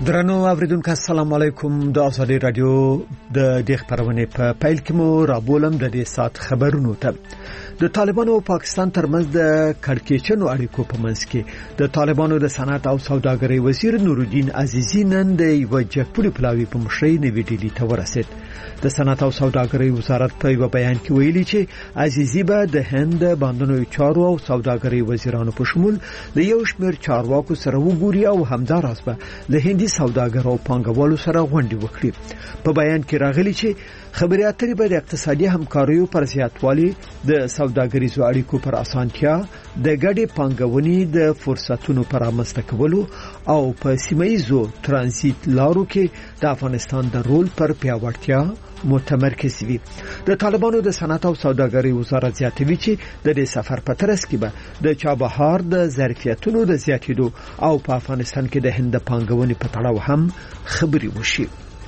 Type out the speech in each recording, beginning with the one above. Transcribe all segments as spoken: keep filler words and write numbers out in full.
درنو اوریدونکو السلام علیکم د ازادي رادیو د دې خبرونه په پیل کې مو رابولم د دې سات خبرونو ته د طالبانو او پاکستان ترمنځ د کړکېچنو اړیکو په منځ کې د طالبانو د صنعت او سوداګرۍ وزیر نورالدین عزیزی نن د یو جګپوړي پلاوی په مشرۍ نوې ډیلی ته ورسید. د صنعت او سوداګرۍ وزارت په یو بیان کې ویلي چې عزیزی به د هند باندنوي چارو او سوداګرۍ وزیرانو په شمول د یو شمېر چارواکو سره وګوري او همداراز به له هندي سوداګرو او پانګوالو سره غونډې وکړي. په بیان کې راغلي چې خبري اترې به د اقتصادي همکاریو پر زیاتوالي د سوداګریزو اړیکو پر اسانتیا د ګډې پانګونې د فرصتونو پر رامنځته کولو او په سیمایي ترانزیت لارو کې د افغانستان د رول پر پیاوړتیا متمرکز وي. د طالبانو د صنعت او سوداګرۍ وزارت زیاتوي چې د دې سفر په ترڅ کې به د چابهار د ظرفیتونو د زیاتېدو او په افغانستان کې د هند پانګونې په تړاو هم خبري وشي.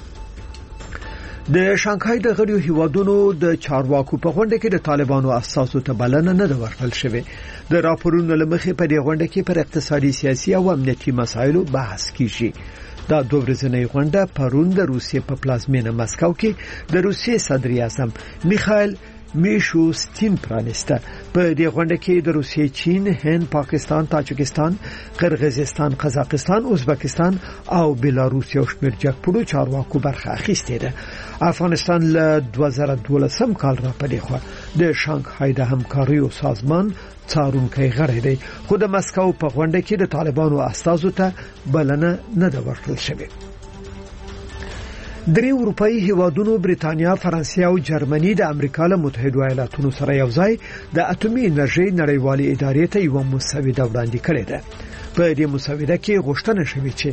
د شانګهای د غړیو هیوادونو د چارواکو په غونډه کې د طالبانو اساسو ته بلنه نه ده ورکړل شوې. د راپورونو لمخې په دې غونډه کې پر اقتصادي سیاسي او امنیتي مسایلو بحث کیږي. دا دوه ورځنۍ غونډه پرون د روسیې په پلازمینه مسکو کې د روسیې صدر اعظم میخائیل میشوستین پرانسته. په دې غونډه کې د روسیې، چین، هند، پاکستان، تاجکستان، قرغیزستان، قزاقستان، ازبکستان او بلاروس یو شمېر جګپوړو چارواکو برخه اخیستې ده. افغانستان له دوه زره دولسم کال را پدې خو د شانګهای د همکاریو سازمان څارونکي غړی دی، خو د مسکو په غونډه کې د طالبانو استازو ته بلنه نه ده ورکړل شوې. درې اروپאי هیوادونو بریتانیا، فرانسې او جرمني د امریکا له متحده ایالاتونو سره یوځای د اټومي انرژي نړیوالې ادارې ته یو مسوده وړاندې کړې ده. په دې مسوده کې غوښتنه شوې چې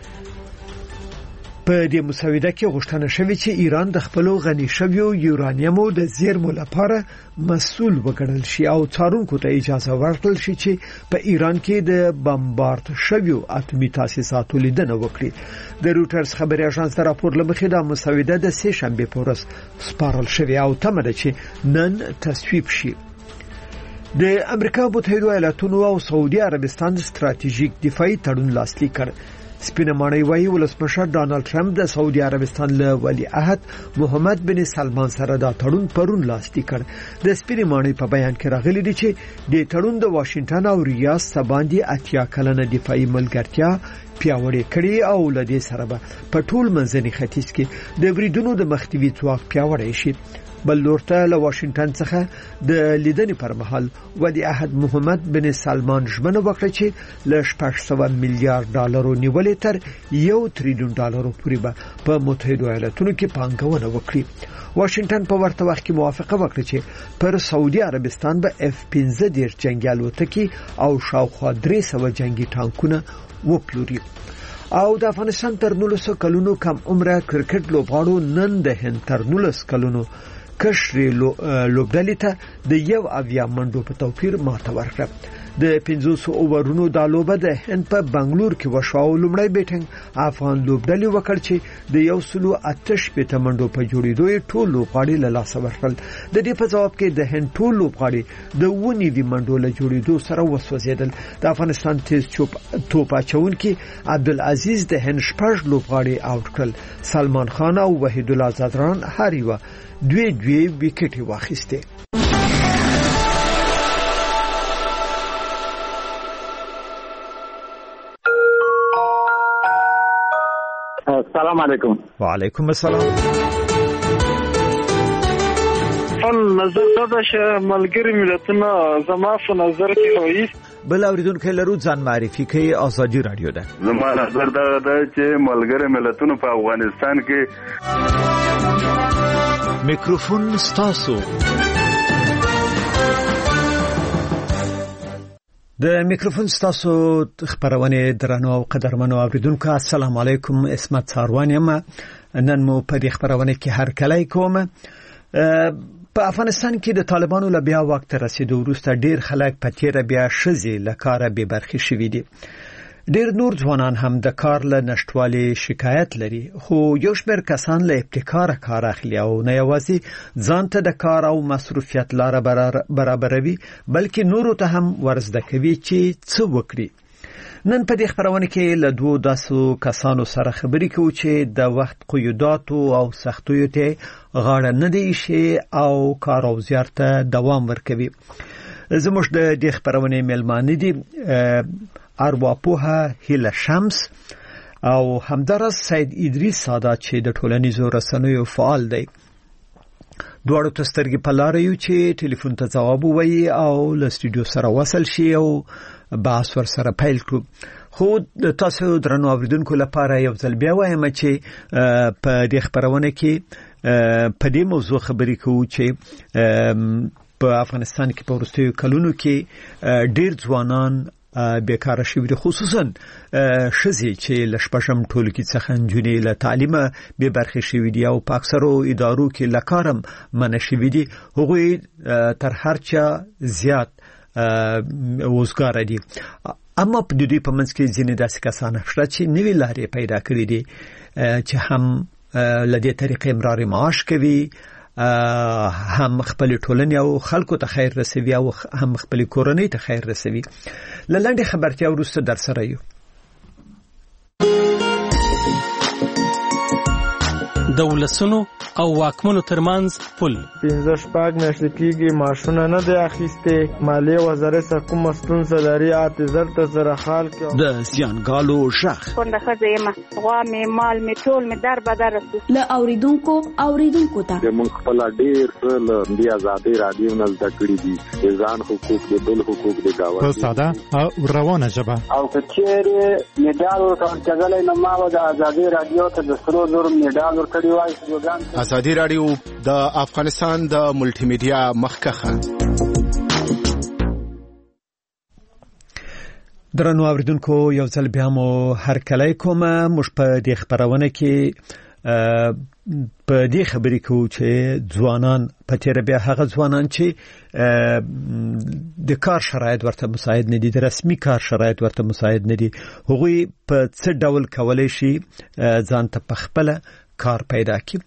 په دې مسوده کې غوښتنه شوې چې ایران د خپل غني شویو یورانیمو د زیرمو لپاره مسؤل وګڼل شي او څارونکو ته اجازه ورکړل شي چې په ایران کې د بمبارد شویو اټومي تاسیساتو لیدنه وکړي. د روټرز خبري اژانس د راپور لمخې د مسوده د سه شنبه په ورځ سپارل شوې او تمه ده چې نن تصویب شي. د امریکا متحده ایالاتونو او سعودي عربستان ستراتیژیک دفاعي تړون لاسلیک کړ. سپینه ماڼۍ وايي ولسمشر ډانلډ ټرمپ د سعودي عربستان له ولی عهد محمد بن سلمان سره دا تړون پرون لاسلیک کړ. د سپینه ماڼۍ په بیان کې راغلي دی چې د تړون د واشنگټن او ریاض سباندي اتیا کلنه دفاعي ملګرتیا پیاوړې کړي او لدې سره به په ټول منځني ختیځ کې د بریدونو د مخنیوي ځواک پیاوړی شي. بل لورته له واشنگټن څخه د لیدنې پر مهال ولی عهد محمد بن سلمان ژمنه وکړه چې له شپږ سوه میلیارډ ډالرو نیولې تر یو تریلیون ډالرو پورې به په متحده ایالاتونو کې پانګونه وکړي. واشنگټن په ورته وخت کې موافقه وکړه چې پر سعودي عربستان به اف پنځه دېرش جنگي الوتکې او شاوخوا درې سوه جنگي ټانکونه وپلوري. او د افغانستان تر نولس کلونو کم عمره کرکټ لوبغاړو نن د هند تر نولس کلونو کشري لوبډلې ته د یو اویا منډو په توپیر ماته ورکړه. د پنځوس اوورونو د لوبه د هند په بنگلور کې وشو او لومړی بیټینګ افغان لوبډلې وکړ چې د یو سلو اتش په منډو په جوړېدو ټول لوبغاړي له لاسه ورکړل. د دې په جواب کې د هند ټول لوبغاړي د ونی وی منډو له جوړېدو سره وسوځیدل. د افغانستان تیز توپ اچونکي عبدالعزیز د هند شپږ لوبغاړي آوټ کړل. سلمان خان او وحید الله زادران هر یو دوی دوی وکټي واخیسته. السلام علیکم. وعلیکم السلام. فن نظر دا چې ملګری ملتونه زما په نظر کې وایي بل اوریدونکو لرو ځان معرفي کوي. ازادي رادیو ده. زما نظر دا ده چې ملګری ملتونه په افغانستان کې میکروفون ستاسو. د میکروفون ستاسو خبرونه درنو او قدرمنو اوریدونکو السلام علیکم. اسمت ساروان یم. نن مو په دې خبرونه کې هر کله کوم. په افغانستان کې د طالبانو له بیا وخت رسیدو وروسته ډیر خلک په تیر بیا شزي لکاره به برخي شوي دي. ډیر نور ځوانان هم د کار له نشټوالي شکایت لري، خو یو شمېر کسان له ابتکار کار اخلي او نه یوازې ځان ته د کار او مصروفیت لاره برابروي بلکې نورو ته هم ورزده کوي چې څه وکړي. نن په دې خبرونه کې له دوه داسو کسانو سره خبرې کوو چې د وخت قیوداتو او سختیو ته غاړه نه دی شي او کار او زیار ته دوام ورکوي. زموږ د دې خبرونه میلمانه دي ارواپوها هیله شمس او همدارس سید ادریس سادات چې د ټولنیزو رسنیو فعال دی. دوړو تسترګي په لار یو چې ټلیفون ته جواب وایي او له سټوډیو سره وصل شي او بحث ور سره پیل کړو. خو تاسو درنو اوریدونکو لپاره یو ځل بیا وایم چې په دې خبرونه کې په دې موضوع خبرې کوو چې په افغانستان کې په وروستیو کلونو کې ډېر ځوانان بیکاره شوي دي، خصوصا ښځې چې له شپږم ټولګي څخه نجونې له تعلیمه بې برخې شوي دي او په اکثرو ادارو کې له کارم منع شوي دي. هغوی تر هر چا زیات وزګاره دي. اما په دوی په منځ کې ځینې داسې کسان شته چې نوې لارې پیدا کړې دي چې هم له دې طریقې امرار معاش کوي، هم خپل ټولنې او خلکو ته خیر رسوي او هم خپل کورنۍ ته خیر رسوي. لنډه خبرتیا وروسته در سره یو. دولسونو او واکمنو ترمنځ پل پنځه شپږ میاشتې کېږي ماشونه نه دی اخیستې. مالیې وزارت څخه کومه ستونزه لري اته زر ته زره خال کې د زیانګالو ژغ کونډه ښځه یم، غوا مې مال مې ټول مې در بدر رسو له اوریدونکو اوریدونکو ته موږ خپل ډېر څه له دې آزادۍ راډیو نه زده کړي دي، د ځان حقوق د بل حقوق د گاونډي په ساده او روانه ژبه. او که چیرې میډال ورکول کېدلی نو ما به د آزادۍ راډیو ته د سرو زرو میډال ورکړی وای. آزادي راډیو د افغانستان د ملټي میډیا مخکخه. درنو اوریدونکو یو ځل بیا مو هر کله کومه موږ په دې خبرونه کې په دې خبرې کوو چې ځوانان په تیر بیا هغه ځوانان چې د کار شرایط ورته مساعد نه دي، د رسمي کار شرایط ورته مساعد نه دي، هغوی په څه ډول کولای شي ځان ته په خپل کار پیدا کی.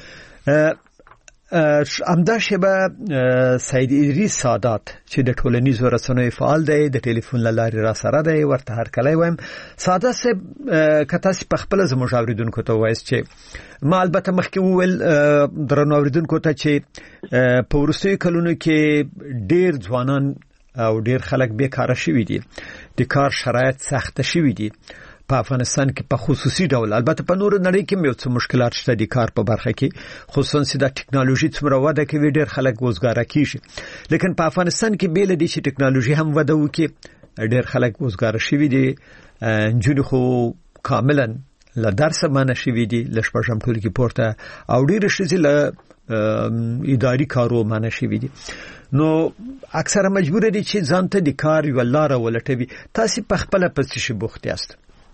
امدا شبه سید ادریس سادات چې د ټولنیزو رسنیو فعال دی د ټلیفون لارې را سره دی، ورته هر کله وایم سادات صاحب کته په خپل زموږ اوریدونکو ته وایي چې ما البته مخکې وویل درنو اوریدونکو ته چې په وروستیو کلونو کې ډېر ځوانان او ډېر خلک بیکاره شوي دي، د کار شرایط سخت شوي دي په افغانستان کې په خصوصي ډول. البته په نور نړۍ کې یو څه مشکلات شته د کار په برخه کې، خصوصا چې د ټکنالوژي څومره وده کوي ډېر خلک وزګاره کیږي. لیکن په افغانستان کې بیل دي چې ټکنالوژي هم وده وکړي، ډېر خلک وزګاره شوي دي، نجونې خو کاملا له درس منع شوي دي، له شپږم ټولګي پورته، او ډېر ښځې له اداري کارو منع شوي دي. نو اکثره مجبور دي چې ځان ته د کار یو لاره ولټوي. تاسو په خپل په څه شي بوخت یاست؟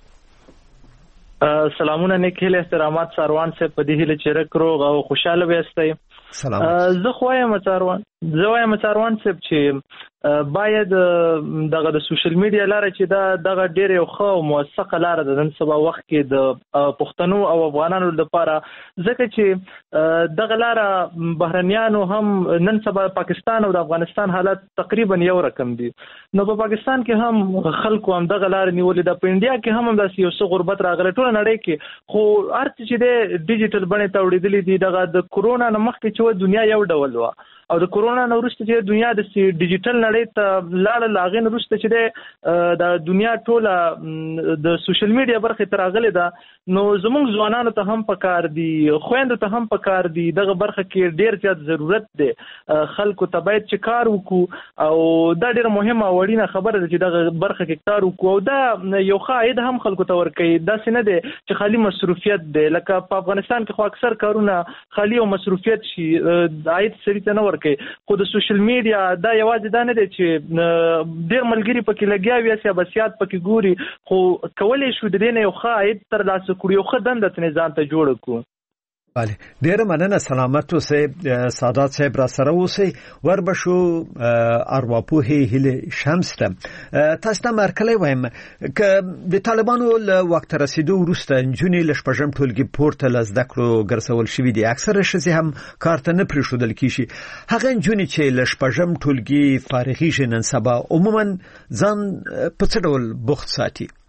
سلامونه نیکهیل احترامات ساروان سے په دې هله چې رکرو او خوشاله وېستئ. سلام. زه خو یم ساروان زه وایم ساروان صاحب چې باید دغه د سوشل میډیا لاره چې دا دغه ډېر یو ښه او موثقه لاره ده نن سبا وخت کې د پښتنو او افغانانو لپاره، ځکه چې دغه لاره بهرنیانو هم نن سبا پاکستان او د افغانستان حالت تقریبا یو رقم دي. نو په پاکستان کې هم خلکو هم دغه لاره نیولې ده، په انډیا کې هم همداسې یو څه غربت راغلی ټوله نړۍ کې، خو هر څه چې دی ډیجیټل بڼې ته وړېدلي دي. دغه د کورونا نه مخکې چې دنیا یو ډول وه او د کورونا نه وروسته چې دنیا د ډیجیټل نړۍ ته لاړه، له هغې نه وروسته چې دی د دنیا ټوله د سوشل میډیا برخې ته راغلې ده. نو زموږ ځوانانو ته هم پکار دي، خویندو ته هم پکار دي، دغه برخه کې ډېر زیات ضرورت دی. خلکو ته باید چې کار وکړو او دا ډېره مهمه او اړینه خبره ده چې دغه برخه کې کار وکړو او دا یو ښه عاید هم خلکو ته ورکوي. داسې نه دی چې خالي مصروفیت دی، لکه په افغانستان کې خو اکثر کارونه خالي او مصروفیت شي، عاید سړي ته نه ورکوي. خو د سوشل میډیا دا یوازې دا نه دی چې ډېر ملګري پکې لګیا وي، سیاسيات پکې ګوري، خو کولی شو د دې نه یو ښه عاید ترلاسه کړو، یو ښه دنده ته ځان ته جوړ کړو. بله ډیره مننه. سلامت اوسئ سادات صاحب، را سره اوسئ. وربشو ارواپوهې هیله شمس ته تاسو ته مرکلی وایم ک د طالبانو له وخت رسیدو وروسته نجونې له شپږم ټولګي پورته له زده کړو ګرځول شوي دي، اکثره ښځې هم کار ته نه پرېښودل کېږي. هغه نجونې چې له شپږم ټولګي فارغېږي نن سبا عموما ځان په څه ډول بوخت ساتي؟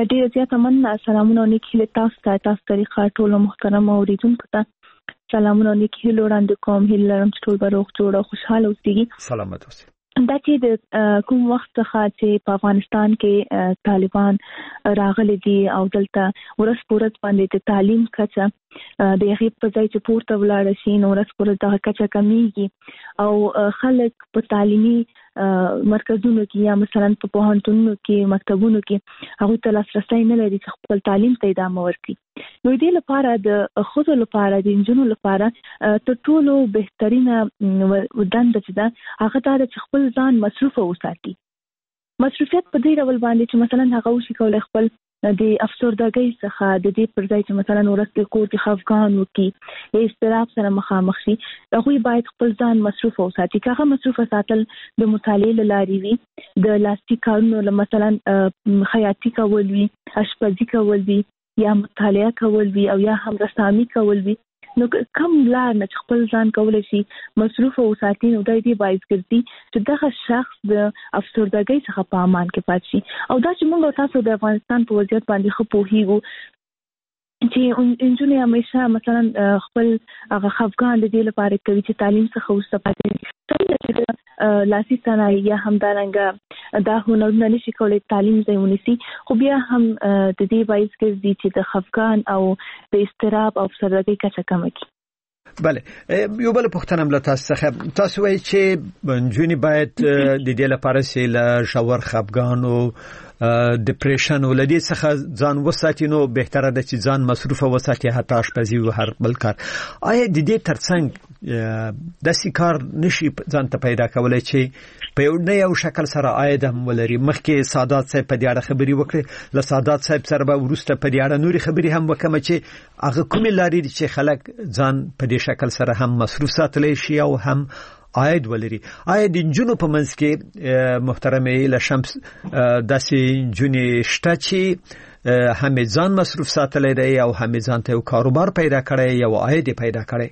ډیر زیاته مننه. سلامونه نیکی له تاسو ته تاسو طریقه ټول محترم اوریدونکو ته سلامونه نیکی له وړاندې کوم. هیله لرم چې ټول به روغ جوړ او خوشاله اوسئ. سلامت اوسئ. دا چې د کوم وخت څخه چې په افغانستان کې طالبان راغلي دي او دلته ورځ په ورځ باندې د تعلیم کچه د هغې په ځای چې پورته ولاړه شي نو ورځ په ورځ دغه کچه کمیږي او خلک په تعلیمي مرکزونو کې یا مثلا په پوهنتونونو کې مکتبونو کې هغوی ته لاسرسی نه لري چې خپل تعلیم ته ادامه ورکړي. نو دې لپاره د ښځو لپاره د نجونو لپاره تر ټولو بهترینه دنده چې ده هغه دا ده چې خپل ځان مصروفه وساتي. مصروفیت په دې ډول باندې چې مثلا هغه وشي کولی خپل د افسردګۍ څخه د دې پر ځای چې مثلا ورځ کې کور کې خفګان وکړي یا اضطراب سره مخامخ شي هغوی باید خپل ځان مصروفه وساتي. که هغه مصروفه ساتل د مطالعې له لارې وي د لاسي کارونو له مثلا خیاطي کول وي اشپزي کول وي یا مطالعه کول وي او یا هم رسامي کول وي نو کم لار نه خپل ځان کولای شي مصروفه وساتي نو د دې باعث ګرځي چې دغه شخص د افسردګۍ څخه په امان کې پاتې شي. او دا چې موږ تاسو د افغانستان په وضعیت باندې ښه پوهیږو چې انجونې همیشه مثلا خپل هغه خفګان د دې لپاره کوي چې تعلیم څخه وروسته پاتې شي. لاسي صنایع یا همدارنګه دا هنرونه نشي کولی تعلیم ځای ونیسي خو بیا هم د دې باعث ګرځي چې د خفګان او د اضطراب او افسردګۍ کچه کمه کړي. بله یو بل پوښتنه هم له تاسو څخه تاسو وایي چې نجونې باید د دې لپاره چې له ژور خفګان او ډیپریشن ولدي څخه ځان وساتي نو بهتره ده چې ځان مصروفه وساتي حتی اشپزي او هر بل کار. آیا د دې ترڅنګ داسې کار نشي ځان ته پیدا کولای چې په یو نه یو شکل سره عاید هم ولري؟ مخکې سادات صاحب په دې اړه خبرې وکړې له سادات صاحب سره به وروسته په دې اړه نورې خبرې هم وکړم چې هغه کومې لارې دي چې خلک ځان په دې شکل سره هم مصروف ساتلی شي او هم عاید ولري. آیا د نجونو په منځ کې محترمه له شمس داسې نجونې شته چې هم ځان مصروف ساتلی دی او هم ځان ته یو کاروبار پیدا کړی یو عاید پیدا کړی؟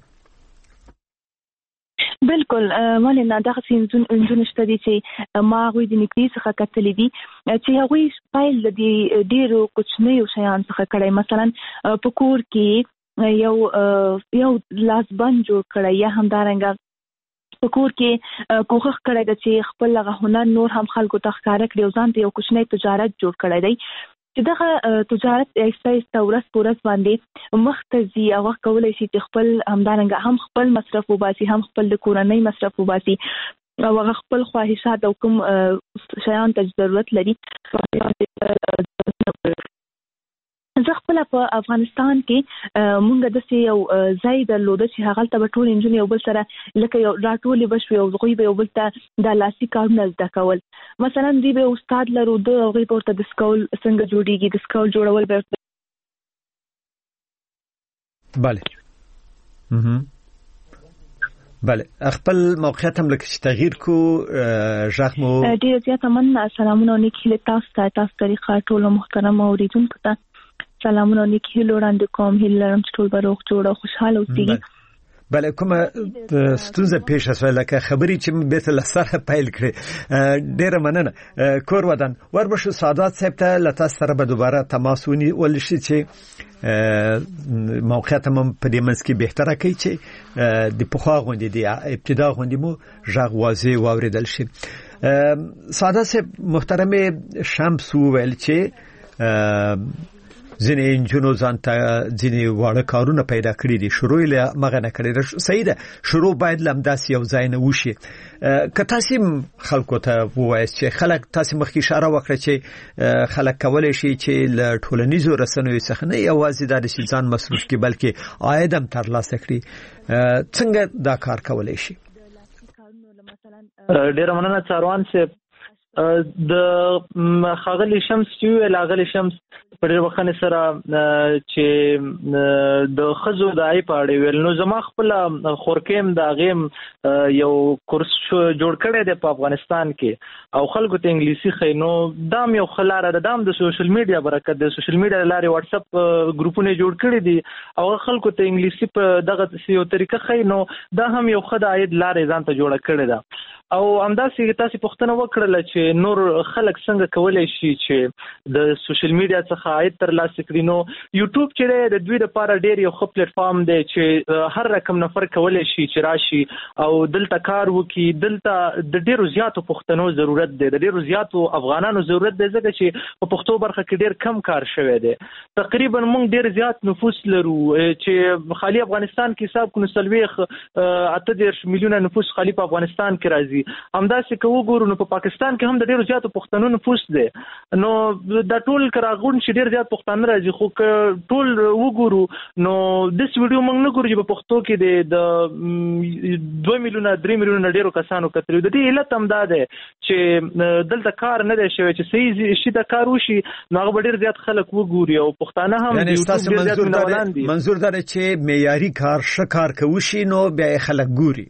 بالکل ولې نه دغه نجونې شته دي چې ما هغوی د نږدې څخه کتلې دي چې هغوی پیل د ډېرو کوچنیو شیانو څخه کړی. مثلا په کور کې یو یو لاسبند جوړ کړی یا همدارنګه په کور کې کوښښ کړی ده چې خپل هغه هنر نور هم خلکو ته ښکاره کړي او ځان ته یو کوچنی تجارت جوړ کړی دی چې دغه تجارت ایسته ایسته ورځ په ورځ باندې مخ ته ځي او هغه کولی شي چې خپل همدارنګه هم خپل مصرف وباسي هم خپل د کورنۍ مصرف وباسي او هغه خپل خواهشات او کوم شیان ته ضرورت لري. زه خپل په افغانستان کې مونږ داسې یو ځای درلوده چې هغلته به ټول نجونې یو بل سره لکه یو راټولې به شوې او هغوی به یو بل ته دا لاسي کارونه زده کول. مثلا دوی به استاد لرو د هغوی به ورته د سکول څنګه جوړېږي د سکول جوړول به بله بله خپل موقعیت هم لکه چې تغییر کو ژغ مو ډېر زیاته مننه. سلامونه او نیکي له تاسو ته تاسو طریقه ټولو محترم اوریدونکو ته سلامونه او نیکي له وړاندې کوم. هیله لرم چې ټول به روغ جوړ او خوشحاله اوسئ. بله کومه ستونزه پیښه شوه لکه خبرې چې بیرته له سره پیل کړې ډېره مننه. کور ودان وربشو سادات صاحب ته له تاسو سره به دوباره تماس ونیول شي چې موقعیت هم په دې منځ کې بهتره کوي چې د پخوا غوندې د ابتدا غوندې مو غږ واضح واورېدل شي. سادات صاحب محترمه شمس وویل چې ځینې نجونو ځان ته ځینې واړه کارونه پیدا کړي دي شروع یې له مغه نه کړي. صحیح ده شروع باید له همداسې یو ځای نه وشي. که تاسې خلکو ته ووایاست چې خلک تاسې مخکې اشاره وکړه چې خلک کولی شي چې له ټولنیزو رسنیو څخه نه یوازې دا د ځان مصروف کړي بلکې عاید هم ترلاسه کړي څنګه دا کار کولی شي؟ ډېره مننه څاروان صاحب. د ښاغلي شمس چې ویل ښاغلي شمس په ډېر بخښنې سره چې د ښځو د عیب په اړه ویل نو زما خپله خورکۍ هم د هغې هم یو کورس جوړ کړی دی په افغانستان کې او خلکو ته انګلیسي ښیي. نو دا هم یو ښه لاره ده. دا هم د سوشل میډیا برکت دی. سوشل میډیا له لارې واټساپ ګروپونه جوړ کړي دي او هغه خلکو ته انګلیسي په دغه یو طریقه ښیي. نو دا هم یو ښه د عاید لارې ځان ته جوړه کړې ده. او همداسې تاسو پوښتنه وکړله چې نور خلک څنګه کولای شي چې د سوشل میډیا څخه عاید ترلاسه کړي. نو یوټیوب چې د دوی لپاره ډېر یو ښه پلیټ فارم دی چې هر رقم نفر کولای شي چې راشي او دلته کار وکړي. دلته د ډېرو زیاتو پښتنو ضرورت دی، د ډېرو زیاتو افغانانو ضرورت دی، ځکه چې په پښتو برخه کې ډېر کم کار شوی دی. تقریبا موږ ډېر زیات نفوس لرو چې خالي افغانستان کې حساب کړو څلوېښت اته دېرش میلیونه نفوس خالي په افغانستان کې راځي. همداسې که وګورو نو په پاکستان کې هم د ډېرو زیاتو پښتنو نفوس دی. نو دا ټول که راغونډ چې ډېر زیات پښتانه راځي، خو که ټول وګورو نو داسې ویډیو موږ نه ګورو چې په پښتو کې د دوه میلیونه درې میلیونه ډېرو کسانو کتلي. د دې علت هم دا دی چې دلته کار نه دی شوی چې صحیح شي د کار وشي نو هغه به ډېر زیات خلک وګوري او پښتانه هم د یوټیوب ډېر زیات مینوالان دي. منظور دا دی چې معیاري کار ښه کار که وشي نو بیا یې خلک ګوري.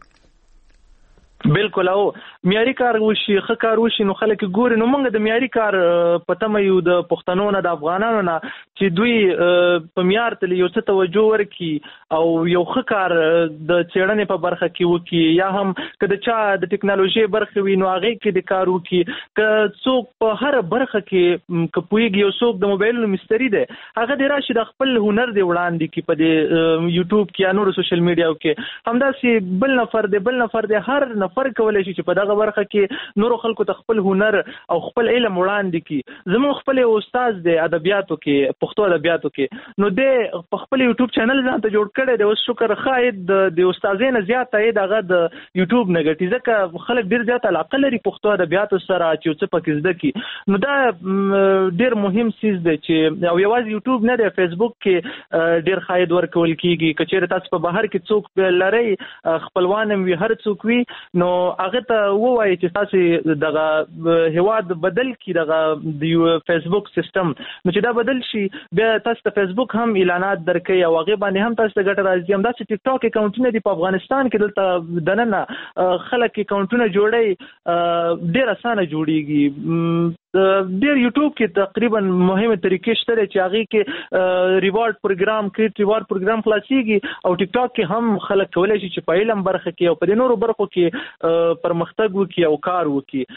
بالکل، او معیاري کار وشي ښه کار وشي نو خلک ګوري. نو موږ د معیاري کار په تمه یو د پښتنو نه د افغانانو نه چې دوی په معیار ته یو څه توجه ورکړي او یو ښه کار د څېړنې په برخه کې وکړي، یا هم که د چا د ټکنالوژي برخه وي نو هغې کې د کار وکړي. که څوک په هره برخه کې که پوهېږي، یو څوک د موبایلونو مستري دی، هغه دې راشي د خپل هنر دې وړاندې کړي په دې یوټیوب کې یا نورو سوشل میډیاو کې. همداسې بل نفر دی بل نفر دی هر نفر کولای شي چې په دغه برخه کې نورو خلکو ته خپل هنر او خپل علم وړاندې کړي. زموږ خپل یو استاد دی ادبیاتو کې، پښتو ادبیاتو کې، نو دی په خپل یوټیوب چینل ځان ته جوړ کړی دی. اوس شکر ښه عاید د استادۍ نه زیات عاید هغه د یوټیوب نه ګټي، ځکه خلک ډېر زیات علاقه لري پښتو ادبیاتو سره چې یو څه پکې زده کړي. نو دا ډېر مهم څیز دی چې او یوازې یوټیوب نه دی، فیسبوک کې ډېر ښه عاید ورکول کېږي. که چېرې تاسو په بهر کې څوک لرئ، خپلوان هم وي، هر څوک وي، نو هغه ته ووایي چې تاسو دغه هیواد بدل کړي دغه د فیسبوک سیستم، نو چې دا بدل شي بیا تاسو ته فیسبوک هم اعلانات درکوي او هغې باندې هم تاسو ته ګټه راځي. همداسې ټیک ټاک اکاونټونه دي په افغانستان کې، دلته دننه خلک اکاونټونه جوړوي، ډېر اسانه جوړېږي. ډېر یوټیوب کې تقریبا مهمه طریقې شته چې هغې کې ریوارډ پروګرام کریټ ریوارډ پروګرام خلاصېږي، او ټیک ټاک کې هم خلک کولی شي چې په علم برخه کې او په دې نورو برخو کې پرمختګ وکړي او کار وکړي.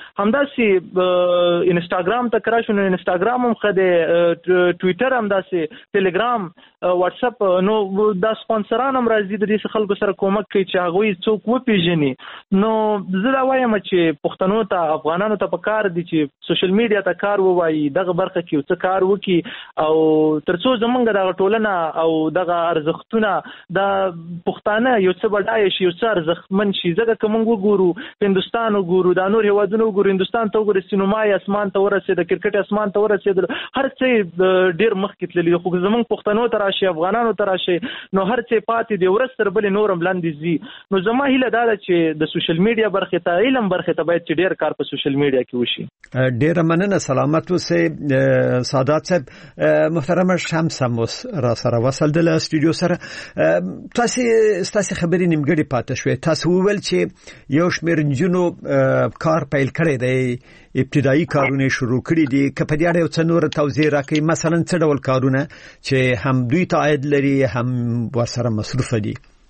همداسې انسټاګرام ته که راشو نو انسټاګرام هم ښه دی، ټویټر همداسې، ټیلیګرام، واټساپ. نو دا سپانسران هم راځي د دې خلکو سره کومک کوي چې هغوی څوک وپېژني. نو زه دا وایم چې پښتنو ته افغانانو ته په کار دي چې سوشل میډیا میډیا ته کار ووایي، دغه برخه کې څه کار وکړي، او ترڅو زمونږ دغه ټولنه او دغه ارزښتونه د پښتانه یو څه بډایه شي، یو څه ارزښتمن شي. ځکه که موږ وګورو هندوستان وګورو، دا نور هېوادونه وګورو، هندوستان ته وګورو سینمای اسمان ته ورسېد، کرکټ اسمان ته ورسېدل، هر څه ډېر مخکې تللي دي. خو زمونږ پښتنو ته راشي، افغانانو ته راشي، نو هر څه پاتې دی، ورځ تر بلې نور هم لاندې ځي. نو زما هیله دا ده چې د سوشل میډیا برخې ته، علم برخې ته باید چې ډېر کار په سوشل میډیا کې وشي. ډېره مننه، سلامت اوسئ سادات صاحب. محترمه شمس هم را سره وصل د استودیو سره. تاسو ستاسو خبرې نیمګړې پاتې شوې. تاسو وویل چې یو شمېر نجونو کار پیل کړی دی، ابتدایي کارونه شروع کړي دي. که په دې اړه یو څه نور توضیح راکړئ، مثلا څه ډول کارونه چې هم دوی ته عاید لري هم ورسره مصروف دي؟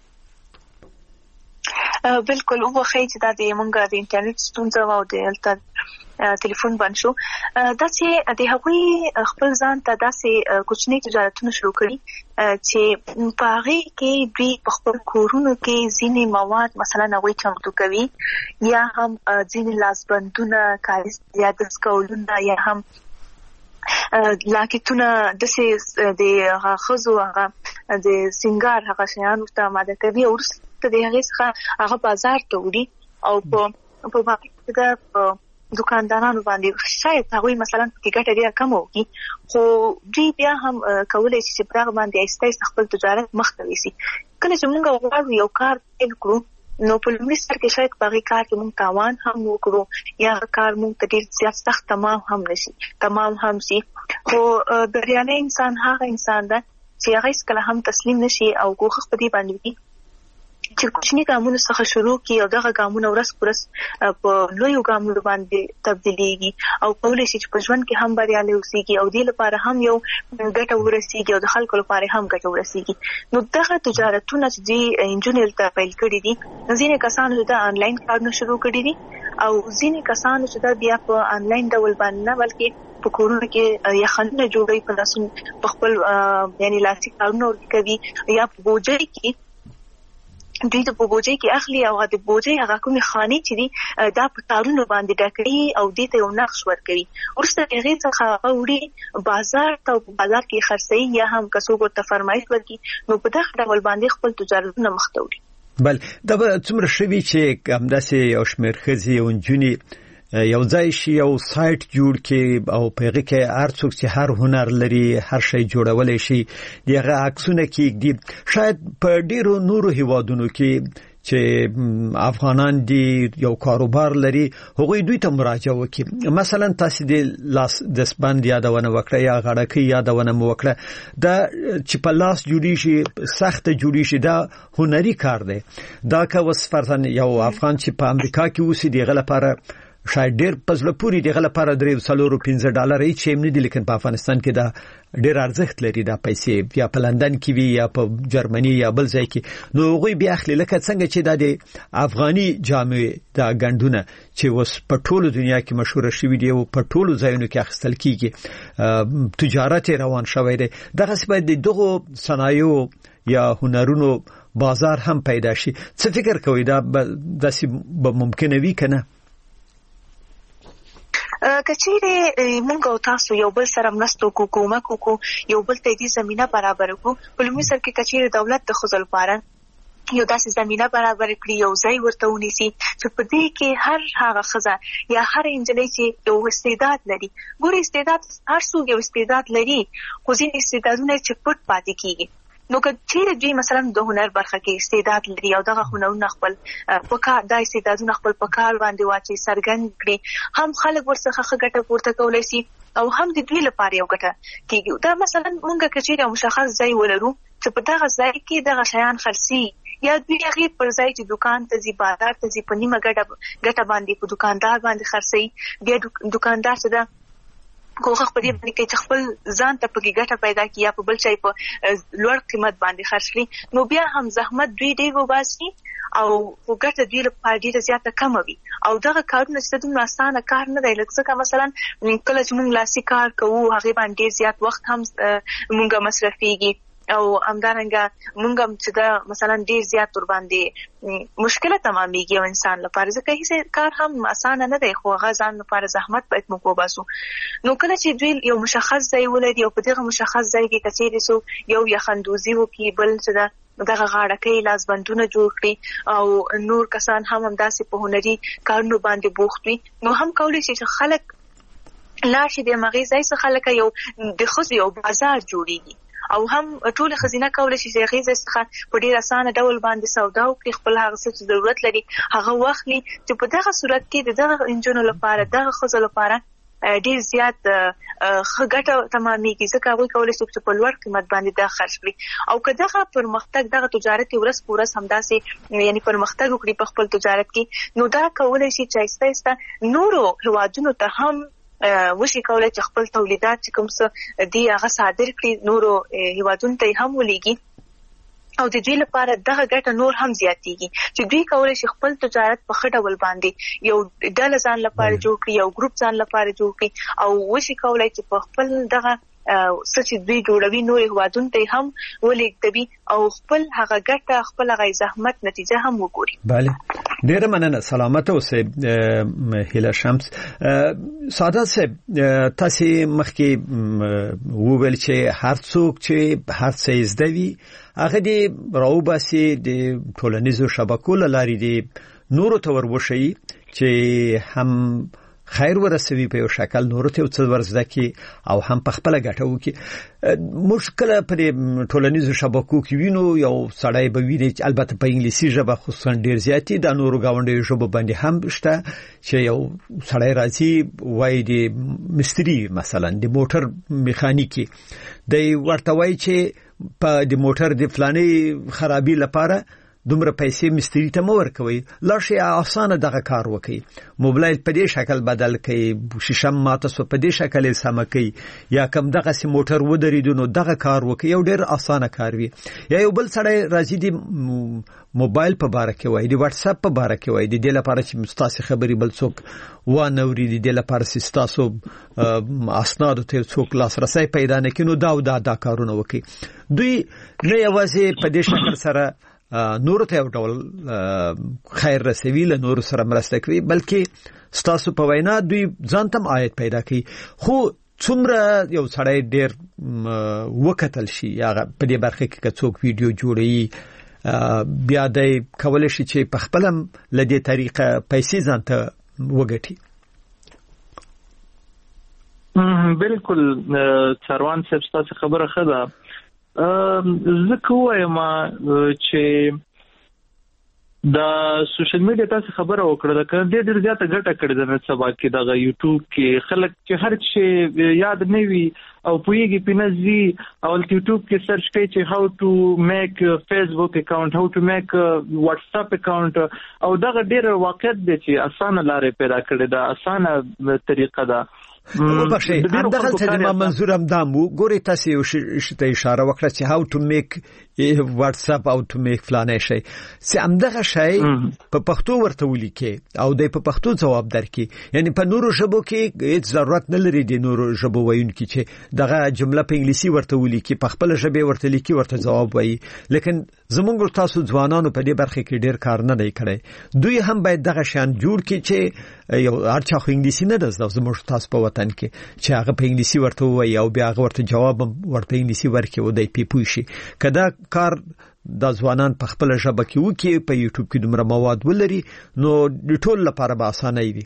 بالکل وخی چې دا د مونږه د انټرنیټ ستونزه او د ټلیفون بند شو، دا چې د هغوی خپل ځان ته داسې کوچني تجارتونه شروع کړي چې په هغې کې دوی په خپل کورونو کې ځینې مواد مثلا هغوی چمتو کوي، یا هم ځینې لاسبندونه، کاریز یا دستکولونه، یا هم لاکټونه داسې د هغه ښځو هغه د سینګار هغه شیان ورته آماده کوي، او وروسته د هغې څخه هغه بازار ته وړي او په په باندې د دکاندارانو باندې شاید هغوی مثلا پکې ګټه ډېره کمه وکړي، خو دوی بیا هم کولی شي چې په هغه باندې آهسته آهسته خپل تجارت مخته یوسي. کله چې موږ غواړو یو کار پیل کړو، نو په لومړي سر کې شاید په هغې کار کې موږ تاوان هم وکړو، یا هغه کار موږ ته ډېر زیات سخت تمام هم نشي تمام هم شي. خو بریالی انسان هغه انسان ده چې هغه هیڅکله هم تسلیم نشي او کوښښ په دې باندې وکړي چې کوچني ګامونو څخه شروع کړي، او دغه ګامونه ورځ په ورځ په لویو ګامونو باندې تبدیلیږي، او کولی شي چې په ژوند کې هم بریالی اوسېږي، او دې لپاره هم یو ګټه ورسېږي، او د خلکو لپاره هم ګټه ورسېږي. نو دغه تجارتونه چې دوی نجونې دلته پیل کړي دي، ځینې کسانو د آنلاین کارونه شروع کړي دي، او ځینې کسانو چې دا بیا په انلاین ډول باندې نه بلکې په کورونو کې یا خلونه جوړي په لاسون په خپل یعنی لاسي کارونه کوي یا په بوجي کې دوی د بوجي کې اخلي او د بوجي هغه کومي خاني چې دي دا په تارونو باندې ډکړي او دې ته یو نقش ورکوي ورسته هغه څخه وړي بازار ته بازار کې خرڅي یا هم کسو ورته فرمایش ورکړي نو په دغه ډول باندې خپل تجارتونه مختوري بل دا څومره شوي چې همداسې یو شمېر ښځې او نجونې یو ځای شي یو سایت جوړ کې او په هغه کې هر څوک چې هر هنر لري هر شی جوړولای شي دغه عکسونه کېږدي شاید په ډیرو نورو هیوادونو کې چې افغانان دي یو کاروبار لري هغوی دوی ته مراجعه وکړي مثلا تاسو د لاس د سپاند یادونه وکړه یا غړکې یادونه وکړه دا چې په لاس جوړی شي سخت جوړی شي دا هنري کار دی دا که وس فرضاً یو افغان چې په امریکا کې اوسي دی غل لپاره شاید ډیر پزله پوری دی غل لپاره درې سلور پنځه ډالر یې چې نه دي لیکن په افغانستان کې دا ډیر ارزښت لري دا پیسې یا په لندن کې وي یا په جرمني یا بل ځای کې نو غوي بیا اخلي لکه څنګه چې د افغاني جامع دا غندونه چې وس په ټولو دنیا کې مشهور شوی دی او په ټولو ځایونو کې اخیستل کیږي تجارت روان شوی دی دغه سبب د دغه صنایعو یا هنرونو بازار هم پیدا شي څه فکر کوي دا داسې به ممکنه وي کنه کچېره موږ او تاسو یو بل سره مرستو کو کومک کو یو بل ته دې زمينه برابر کو په لومړي سر کې کچېره دولت د خپل لپاره یو داسې زمينه برابر کړی یو ځای ورته ونیسي چې په دې کې هر هغه خزه یا هر انجلۍ چې یو استعداد لري ګور استعداد هر څوک یو استعداد لري خو ځینې استعدادونه چې پټ پاتې کیږي نو کله چې مثلا د هنر برخه کې استعداد لري او دغه هنرونه خپل پکا د استعدادونه خپل پکار باندې واچي سرګن کړي هم خلک ورڅخه خګټه پورته کولای شي او هم د دوی لپاره یو ګټه کیږي دا مثلا مونږ کچې یو مشخص ځای ولرو چې په دغه ځای کې دغه شیان خرڅي یا دوی هغه پر ځای چې دکان ته ځي بازار ته ځي په نیمه ګټه ګټه باندې په دکاندار باندې خرڅي بیا دکاندار څه ده کوخه خپل دې کې چې خپل ځان ته په ګټه پیدا کړي یا په بل شي په لوړ قیمت باندې خرڅلي نو بیا هم زحمت دوی دی وباسي او وګټه دوی لپاره ډیره زیاته کم وي او دغه کارونه چې دومره اسانه کار نه دی لکه مثلا کله چې موږ لاسي کار کوو هغه باندې زیات وخت هم موږ مصرفيږي او همدارنګه موږ هم چې دا مثلا ډیر زیات ور باندې مشکله تمامېږي او انسان لپاره ځکه هیڅ کار هم اسانه نه دی خو هغه ځان لپاره زحمت باید موږ وباسو نو کله چې دوی یو مشخص ځای ولري او په دغه مشخص ځای کې کچېرې سو یو یخندوزي وکي بل څه دا دغه غاړه کې لاس بندونه جوړ کړي او نور کسان هم همداسې په هنري کارونو باندې بوخت وي نو هم کولای شي چې خلک لاشي د مغي ځای څخه خلک یو د خزي او بازار جوړيږي او هم ټول خزینه کولای شي چې غیزه څخه په ډیر اسانه ډول باندې سودا او خپل هغه څه ضرورت لري هغه واخلي چې په دغه صورت کې دغه انجونو لپاره دغه خزو لپاره ډیر زیات خګټه تمامېږي ځکه هغه کولای شي چې په لوړ قیمت باندې دا خرج کړي او کداغه پرمختګ دغه تجارت ورس پورس همداسې یعنی پرمختګ وکړي په خپل تجارت کې نو دا کولای شي چې ایسته ایسته نورو هوادونو ته هم وشي کولای چې خپل تولیدات چې کوم څه دی هغه صادر کړي نورو هیوادونو ته هم ولېږي او د دوی لپاره دغه ګټه نور هم زیاتېږي چې دوی کولای شي خپل تجارت په ښه ډول باندې یو ډله ځان لپاره جوړ کړي یو ګروپ ځان لپاره جوړ کړي او وشي کولای چې په خپل دغه سچ دوی جوړوي نور هیوادونو ته هم ولېږدوي او خپل هغه ګټه خپل هغه زحمت نتیجه هم وګوري. بله ډیره مننه سلامت اوسئ هیله شمس. ساده صاحب تاسو مخکې وویل چې هر څوک چې هر څه زده وي هغه دی راوباسي د ټولنیزو شبکو لاري دی نورو ته وروشي چې هم خیر ورسوي په یو شکل نور ته څه ورزده کی او هم په خپل غټو کې مشکله په ټولنیزو شبکو کې وینو یو سړی به ویني البته په انګلیسي ژبه خصوصا ډیر زیاتی د نورو گاونډي ژبه باندې هم شته چې یو سړی راځي وای دی مستری مثلا د موټر میخانیکی د ورته وای چې په د موټر د فلاني خرابي لپاره دومره پیسې مستری ته مور کوي لا شي اسانه دغه کار وکي موبایل په دې شکل بدل کړي شیشم ماته سو په دې شکل سم کوي یا کم دغه سي موټر ودرېدونو دغه کار وکي یو ډېر اسانه کار وي یا یو بل سړی راځي دی موبایل په باره کې وای دی واتس اپ په باره کې وای دی د لپاره چې مستاسي خبري بل څوک و نوري دی د لپاره چې تاسو اسناد ته څوک لاسرسي پیدا نه کینو دا دا دا کارونه وکي دوی نه یوازې په دې شکل سره نور ته یو ډول خیر رسوي له نور سره مرسته کوي بلکې ستاسو په وینا دوی ځان تم آیت پیدا کوي خو څومره یو سړی ډېر وکتل شي یا په دې برخه کې څوک ویډیو جوړي بیا د کولای شي چې په خپل لدې طریقه پیسې ځانته وګټي بالکل څاروان صاحب تاسو خبره خده زه وایم چې دا سوشل میډیا تاسو خبره وکړه دا ډېر ډېر زیاته ګټه کړې ده نن سبا کې دا یوټیوب کې خلک چې هر څه یاد نه وي او پویږي پینځي او یوټیوب کې سرچ کوي چې how to make Facebook account how to make WhatsApp account او دا ډېر واقعیت دی چې اسانه لارې پیدا کړې ده اسانه طریقه ده وبخښئ همدغه څه د منظور هم دامو ګوري تاسو یو شته اشاره وکړه چې how to make WhatsApp او to make فلانه شي چې همدغه شی په پښتو ورته ولیکي او د په پښتو جواب درکې یعنی په نورو ژبو کې هیڅ ضرورت نه لري د نورو ژبو وایونکي چې دغه جمله په انګلیسي ورته ولیکي په خپل ژبه ورته لیکي ورته جواب وایي لیکن زمونږ تاسو ځوانانو په دې برخه کې ډېر کار نه دی کړی دوی هم باید دغه شان جوړ کړي چې یو هرچا خو انګلیسي نه ده زموږ تاسو په وطن کې چې هغه په انګلیسي ورته وایي او بیا هغه ورته جواب ورته انګلیسي ورکړي او دای پی پوي شي کدا کار د ځوانان په خپل ژبه کې وکي په یوټیوب کې دومره مواد ولري نو د ټول لپاره به اسانه وي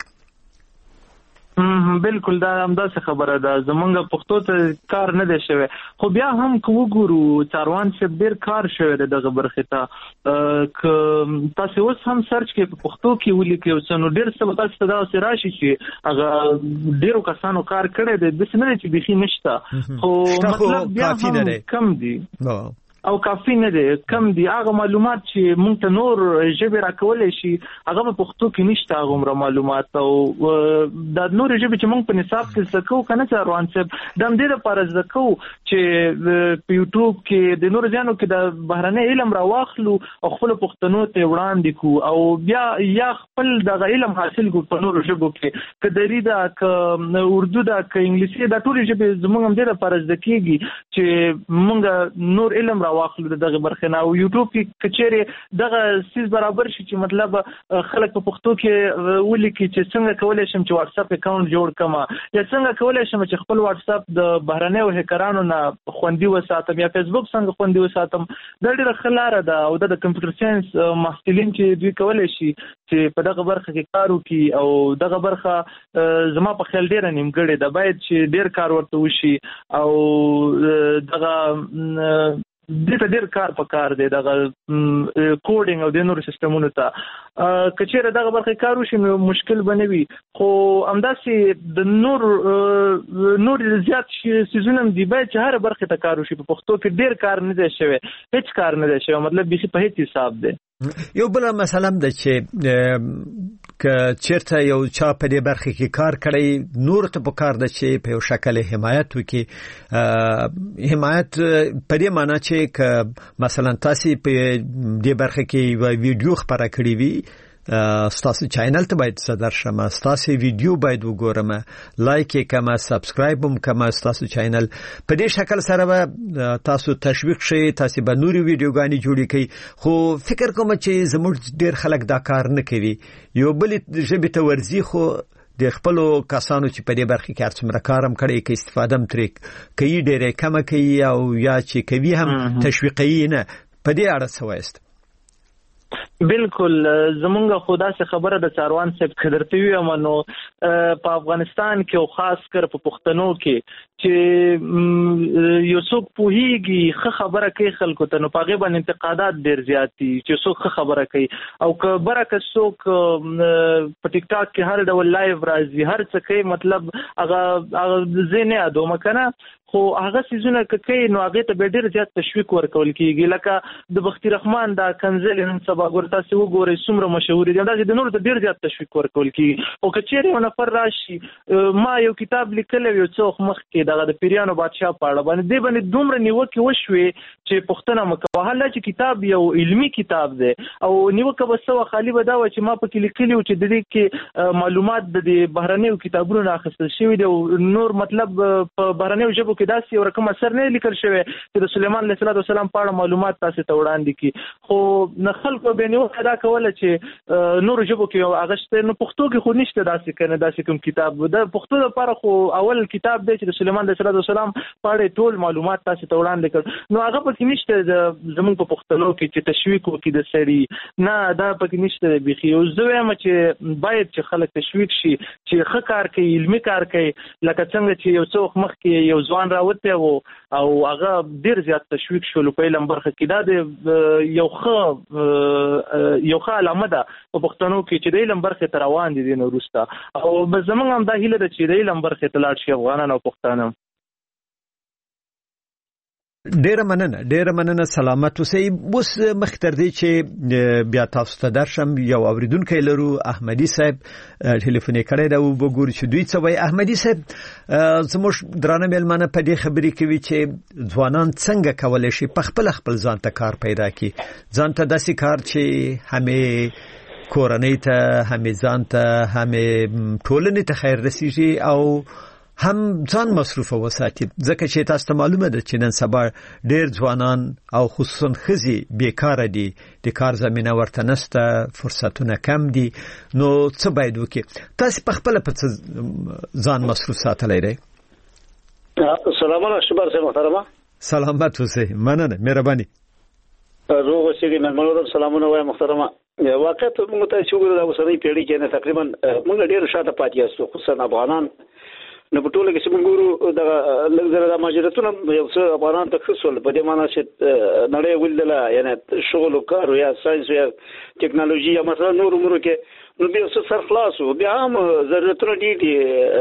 بالکل دا همداسې خبره ده زمونږ پښتو ته کار نه دی شوی خو بیا هم که وګورو څاروان صاحب ډېر کار شوی دی دغه برخې ته که تاسو اوس هم سرچ کې په پښتو کې ولیکئ څه نو ډېر څه به تاسو ته داسې راشي چې هغه ډېرو کسانو کار کړی دی داسې نه دی چې بیخي نشته خو مطلب بیا هم کم دی او کافي نه دی کم دی هغه معلومات چې مونږ ته نور ژبه راکولای شي هغه په پښتو کې نشته هغه عمر معلومات او د نور ژبه چې مونږ په نصاب کې زکو کنه څاروان صاحب د هم دې لپاره زکو چې په یوټیوب کې د نور ځانو کې د بهرنۍ علم راواخلو او خپل پښتنو ته وړاندې کو او بیا یا خپل د علم حاصل کو په نور ژبو کې کدري دا ک اردو دا ک انګلیسي دا ټول ژبه زموږ هم دې لپاره زکیږي چې مونږ نور علم واخلو دغه برخه نه او یوټیوب کې کچېره دغه سیس برابر شي چې مطلب خلک په پښتو کې ولیکي چې څنګه کولای شم چې واتس اپ اکاونټ جوړ کما یا څنګه کولای شم چې خپل واتس اپ د بهرنۍ هکرانو نه خوندي وساتم یا فیسبوک څنګه خوندي وساتم دا ډیره خلاره ده او د کمپیوټر ساينس محصلین چې دوی کولای شي چې په دغه برخه کې کار وکړي او دغه برخه زما په خیال ډیره نیمګړې ده باید چې ډیر کار ورته وشي او دغه دته ډیر کار پکار دی دغه کوډینګ او د نورو سیستمونو ته کچېره دغه برخه کار وشي مشکل بنوي خو همداسې د نور نور زیات سيزونه دی باید چې هر برخه ته کار وشي په پښتو کې ډیر کار نه دی شوی هیڅ کار نه دی شوی مطلب به په هیڅ حساب دی یو بل مثلا د چې ک چیرته یو چا په دې برخه کې کار کړی نور ته په کار د چې په یو شکل حمایت وکي حمایت په دې معنی چې ک مثلا تاسو په دې برخه کې یو ویډیو خبره کړی وي ستاسو چینل ته باید صدر شمه ستاسو ویډیو باید وګورم لایک کما سبسکرایب هم کما ستاسو چینل په دې شکل سره تاسو تشویق شي تاسو به نوري ویډیوګانی جوړی کی خو فکر کوم چې زموږ ډیر خلک دا کار نه کوي یو بل ژبه ته ورزي خو د خپل کسانو چې په دې برخه کې ارڅمره کارم کړي کې استفاده هم ترې کوي ډیره کم کوي او یا چې کوي هم تشویقي نه په دې اړه څه وایست بالکل زمونږ خدا سے خبره د څاروان صاحب خدرته وي امنو په افغانستان کې او خاص کر په پښتنو کې چې یو څوک پوهیږي خه خبره کوي خلکو ته نو پاغه باندې انتقادات ډیر زیات دي چې څوک خه خبره کوي او که برکه څوک په ټیک ټاک کې هر ډول لایو راځي هر څه کوي مطلب هغه هغه زینه ادو مکنه خو هغه سيزونه کوي نو هغه ته ډیر زیات تشویق ورکول کیږي لکه د بختي رحمان دا کنزل نن سبا ګورتا سی وګوري څومره مشهور دي دا د نور ته ډیر زیات تشویق ورکول کیږي او کچېره ونه پر راشي ما یو کتاب لیکل یو څوخ مخ کې دغه د پیریانو بادشاہ پاړه باندې دی باندې دومره نیوکه وشوي چې پښتنه مکوه حاله چې کتاب یو علمی کتاب دی او نیوکه بسو خالی به دا و چې ما پکې لیکلی و چې د دې کې معلومات د بهرنیو کتابونو نه اخیستل شوی دی نور مطلب په بهرنیو ژبو کې داسې یو رقم اثر نه لیکل شوی چې د سليمان علیه السلام په اړه معلومات تاسو ته وړاندې کی خو نه خلکو به نیوکه دا کوله چې نور ژبو کې اغشته نو پښتو کې خو نشته داسې کنه داسې کوم کتاب د پښتو لپاره خو اول کتاب دی چې د سليمان علیه السلام په اړه ټول معلومات تاسو ته وړاندې کړ نو هغه پکې نشته زموږ په پښتنو کې چې تشویق وکړي د سړي نه دا پکې نشته بيخي او زه وایم چې باید چې خلک تشویق شي چې ښه کار کوي علمي کار کوي لکه څنګه چې یو څوک مخ کې یو ځوان راوته وو او هغه ډیر زیات تشویق شول په علم برخه کې دا د یو ښه یو ښه علامه ده په پښتنو کې چې د علم برخه تر روان دي نو وروسته او زمونږ هم دا هیله ده چې د علم برخه ته لاړ شي افغانان او پښتانه ډیره مننه ډیره مننه سلامت اوسئ اوس مختر دی چې بیا تاسو ته درشم یو اوریدونکو لرو احمدی صاحب ټلیفون کړی دا وګورئ چې دوی څه وایي احمدی صاحب زموږ درانه مېلمانه په دې خبرې کوي چې ځوانان څنګه کولای شي په خپل خپل ځان ته کار پیدا کړي ځان ته داسې کار چې همې کورنۍ ته همې ځان ته همې ټولنې ته خیر رسیږي او هم ځان مصروف وساتي ځکه چې تاسو ته معلومه ده چې نن سبا ډېر ځوانان او خصوصا ښځې بیکاره دي د کار زمينه ورته نشته فرصتونه کم دي نو څه باید وکړي تاسو په خپل په ځان مصروف ساتلای دی سلام علیکم شبر سه محترمه سلامت اوسئ مننه مهرباني روغ اوسئ مېلمنو سلامونه وایم محترمه واقعیت موږ ته چې وګورو د اوسنۍ پیړۍ کې نه تقریبا موږ ډېر شاته پاتې یو خصوصا افغانان نو په ټوله کې چې موږ ګورو د لږ د ماجرتونو یو څه افغانان ته خصوصا په دې معنی چې نړۍ ولدله یعنی شغل او کار یا ساينس یا ټیکنالوژي یا مثلا نور امور کې نو بیا څه سر خلاص او بیا هم ضرورتونه دي دي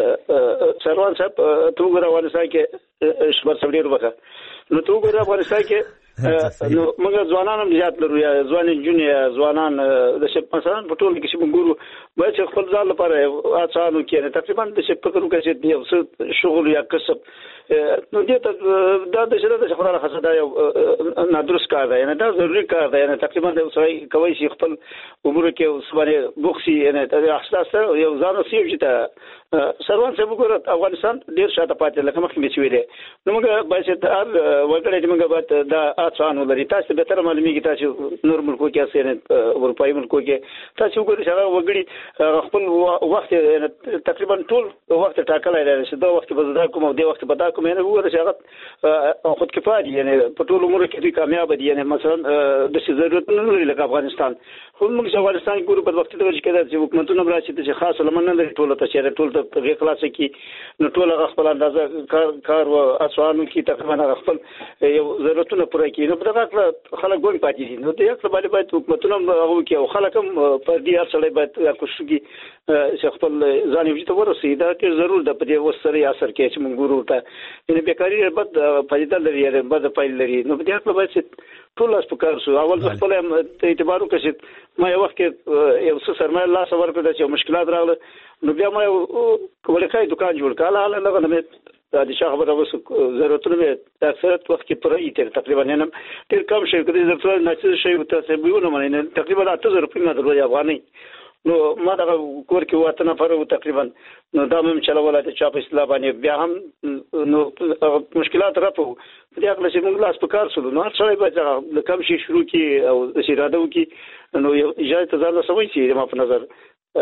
سروان صاحب ته وګورئ افغانستان کې شپږ سو ډیر وکړه نو ته وګورئ افغانستان کې نو موږ ځوانان هم زیات لرو یا ځوان جونیا ځوانان د شپ مثلا په ټول کې چې موږ ګورو باید چې خپل ځان لپاره اڅانو کې تقریبا د شپ په کړو کې چې یو شغل یا کسب نو دې ته دا د شته د خبره خاصه دا یو نادرس کار دی نه دا ضروري کار دی نه تقریبا د وسای کوي چې خپل امور کې وسبانه بوخسي نه د احساس یو ځان سیو چې سروان څه وګورئ افغانستان ډیر شاته پاتې لکه مخکې مې ویلې نو موږ باید چې هر وګړي چې موږ باید دا اڅانو لري تاسو به تر معلومیږي تاسو نور ملکو کې اسنه اروپאי ملکو کې تاسو وګورئ چې هغه وګړي خپل وخت تقریبا ټول وخت ټاکلای دی چې دا وخت به زده کوم او دا وخت به دا کوم نه وګورئ چې هغه خود کفایي یعنی په ټول امور کې دوی کامیاب دي یعنی مثلا د څه ضرورت نه لري لکه افغانستان خو موږ افغانستان ګورو په وخت کې چې حکومتونه براشي چې خاص لمن نه لري ټول ته چې ټول ته غیر خلاص کی نو ټول خپل اندازه کار کار او اسوانو کې تقریبا خپل یو ضرورتونه پوره کوي نو په دغه خلک ګون پاتې دي نو د یو څه باندې باید حکومتونه هغه کې او خلک هم پر دې اصلي باید کوشش کوي چې خپل ځان یې ته ورسي دا کې ضرور د په دې وسري اثر کې چې موږ ګورو ته یعنی بیکاری بد فائدہ لري یا بد پایل لري نو په دې اړه باید ټول اس په کار شو اول خپل اعتبار وکړي ما یو وخت یو څه سرمایه الله صبر کړ چې مشکلات راغله نو بیا ما کولیکای دکان جوړ کړ هغه نه غنمه د شاه خبره وس ضرورتونه د اکثر وخت کې پرې تر تقریبا نه تر کم شي کړي ضرورت نه چې شي تاسو به ونه منئ تقریبا اته زره روپۍ ماته افغاني نو ما دا کور کې وته نه فرو تقریبا نو دا مم چلوله چې چا په اصطلاح باندې بیا هم نو مشکلات راپو په دې اړه چې موږ لاس په کار سولو نو څه به د کم شي شروع کی او د شیراده وکي نو اجازه ځان سموي چې ما په نظر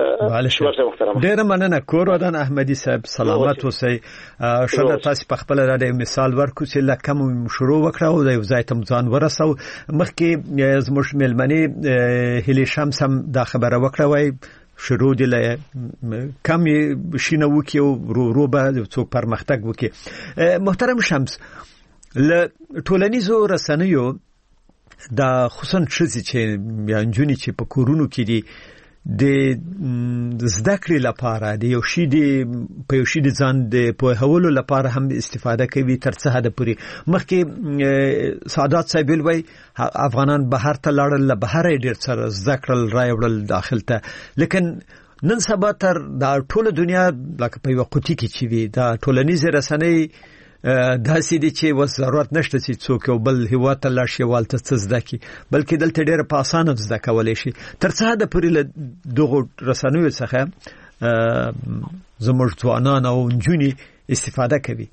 ډیره مننه کور ودان احمدی صاحب سلامت اوسئ شاده تاسو په خپل راډیو مثال ورکو چې لکه شروع وکړو د یو ځای ته ځان ورسو مخکې زموږ ملمنې هلي شمس هم دا خبره وکړه وای شروع دی له کم شینه وکي او رو رو به څوک پرمختګ وکي محترم شمس له ټولنیزو رسنیو دا خصوصا چې چې یا انجونی چې په کورونو کې دي د زده کړې لپاره د یو شی د په یو شی د ځان د پوهولو لپاره هم استفاده کوي تر څه حد پورې. مخکې سعادت صاحب ویل افغانان بهر ته لاړل، له بهر ډیر څه زده کړل، راوړل داخل ته، لیکن نن سبا تر د ټوله دنیا لکه په یو قوتي کې چې وي د ټولنیز رسنۍ داسې دي چې وس ضرورت نشته چې څوک یو بل هیواد ته لاړ شي والته څه زده کړي، بلکې دلته ډېر په اسانه زده کولای شي. تر څه حد پورې له دغو رسنیو څخه زموږ ځوانان او نجونې استفاده کوي؟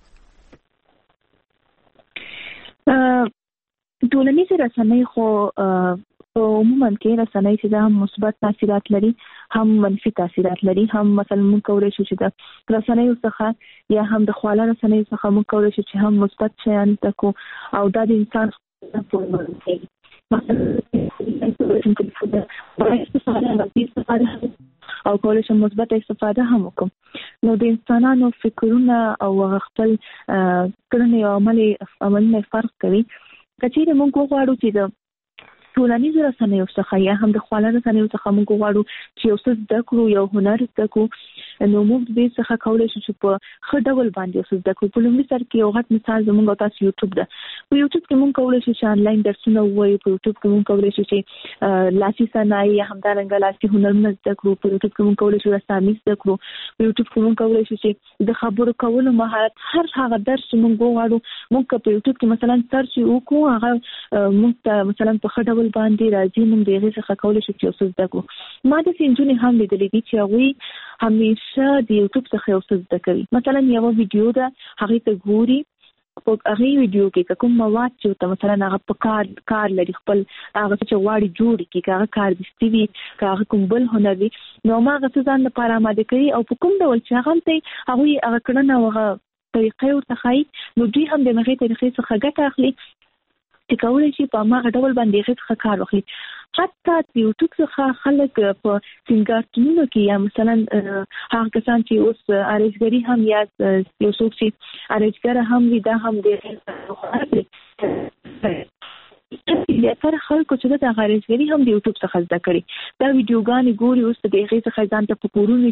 ټولنیز رسنۍ خو عموما کې رسنۍ چې هم مثبت تاثیرات لري هم منفي تاثیرات لري. هم مثلا موږ کولای شو چې د رسنۍ څخه یا هم د خواله رسنۍ څخه موږ کولای شو چې هم مثبت شیان تکو او د انسان په ورته مثلا او کولای شو مثبت استفاده هم وکړو. نو د انسانانو فکرونه او خپل کړنې او عملي عملونه فرق کوي. کچېره موږ غواړو چې د ټولنیز رسنیو څخه یا هم د خواله رسنیو څخه موږ غواړو چې یو څه زده کړو، یو هنر زده کړو، نو موږ دې څخه کولای شو چې په ښه ډول باندې یو څه زده کړو. په لومړي سر کې یو غټ مثال زموږ او تاسو یوټیوب ده. په یوټیوب کې موږ کولای شو چې آنلاین درسونه ووایو، په یوټیوب کې موږ کولای شو چې لاسي صنایع یا همدارنګه لاسي هنرونه زده کړو، په یوټیوب کې موږ کولای شو رسامي زده کړو، په یوټیوب کې موږ کولای شو چې د خبرو کولو مهارت هر هغه درس چې موږ غواړو موږ په یوټیوب کې مثلا سرچ وکړو، هغه موږ ته مثلا په ښه ډول باندې راځي، موږ د هغې څخه کولای شو چې یو څه زده کړو. ما داسې نجونې هم لیدلې دي چې هغوی همیشه د یوټیوب څخه یو څه زده کوي. مثلا یوه ویډیو ده، هغې ته ګوري، په هغې ویډیو کې کوم مواد چې ورته مثلا هغه په کار کار لري، خپل هغه چې غواړي جوړ کړي، که هغه کاردستي وي، که هغه کوم بل هنر وي، نو ما هغه څه ځان لپاره اماده کوي او په کوم ډول چې هغه ته هغوی هغه کړنه او هغه طریقې ورته ښایي، نو دوی هم د هغې طریقې څخه ګټه اخلي چې کولای شي په هغه ډول باندې هغې څخه کار واخلي. حتی د یوټیوب څخه خلک په سینګارتونونو کې یا مثلا هغه کسان چې اوس ارزګري هم یا یو څوک چې ارزګره هم وي، دا هم د زیاتره خلکو چې د ارزګري هم د یوټیوب څخه زده کړي. دا ویډیوګانې ګوري، اوس د هغې څخه ځان ته په کورونو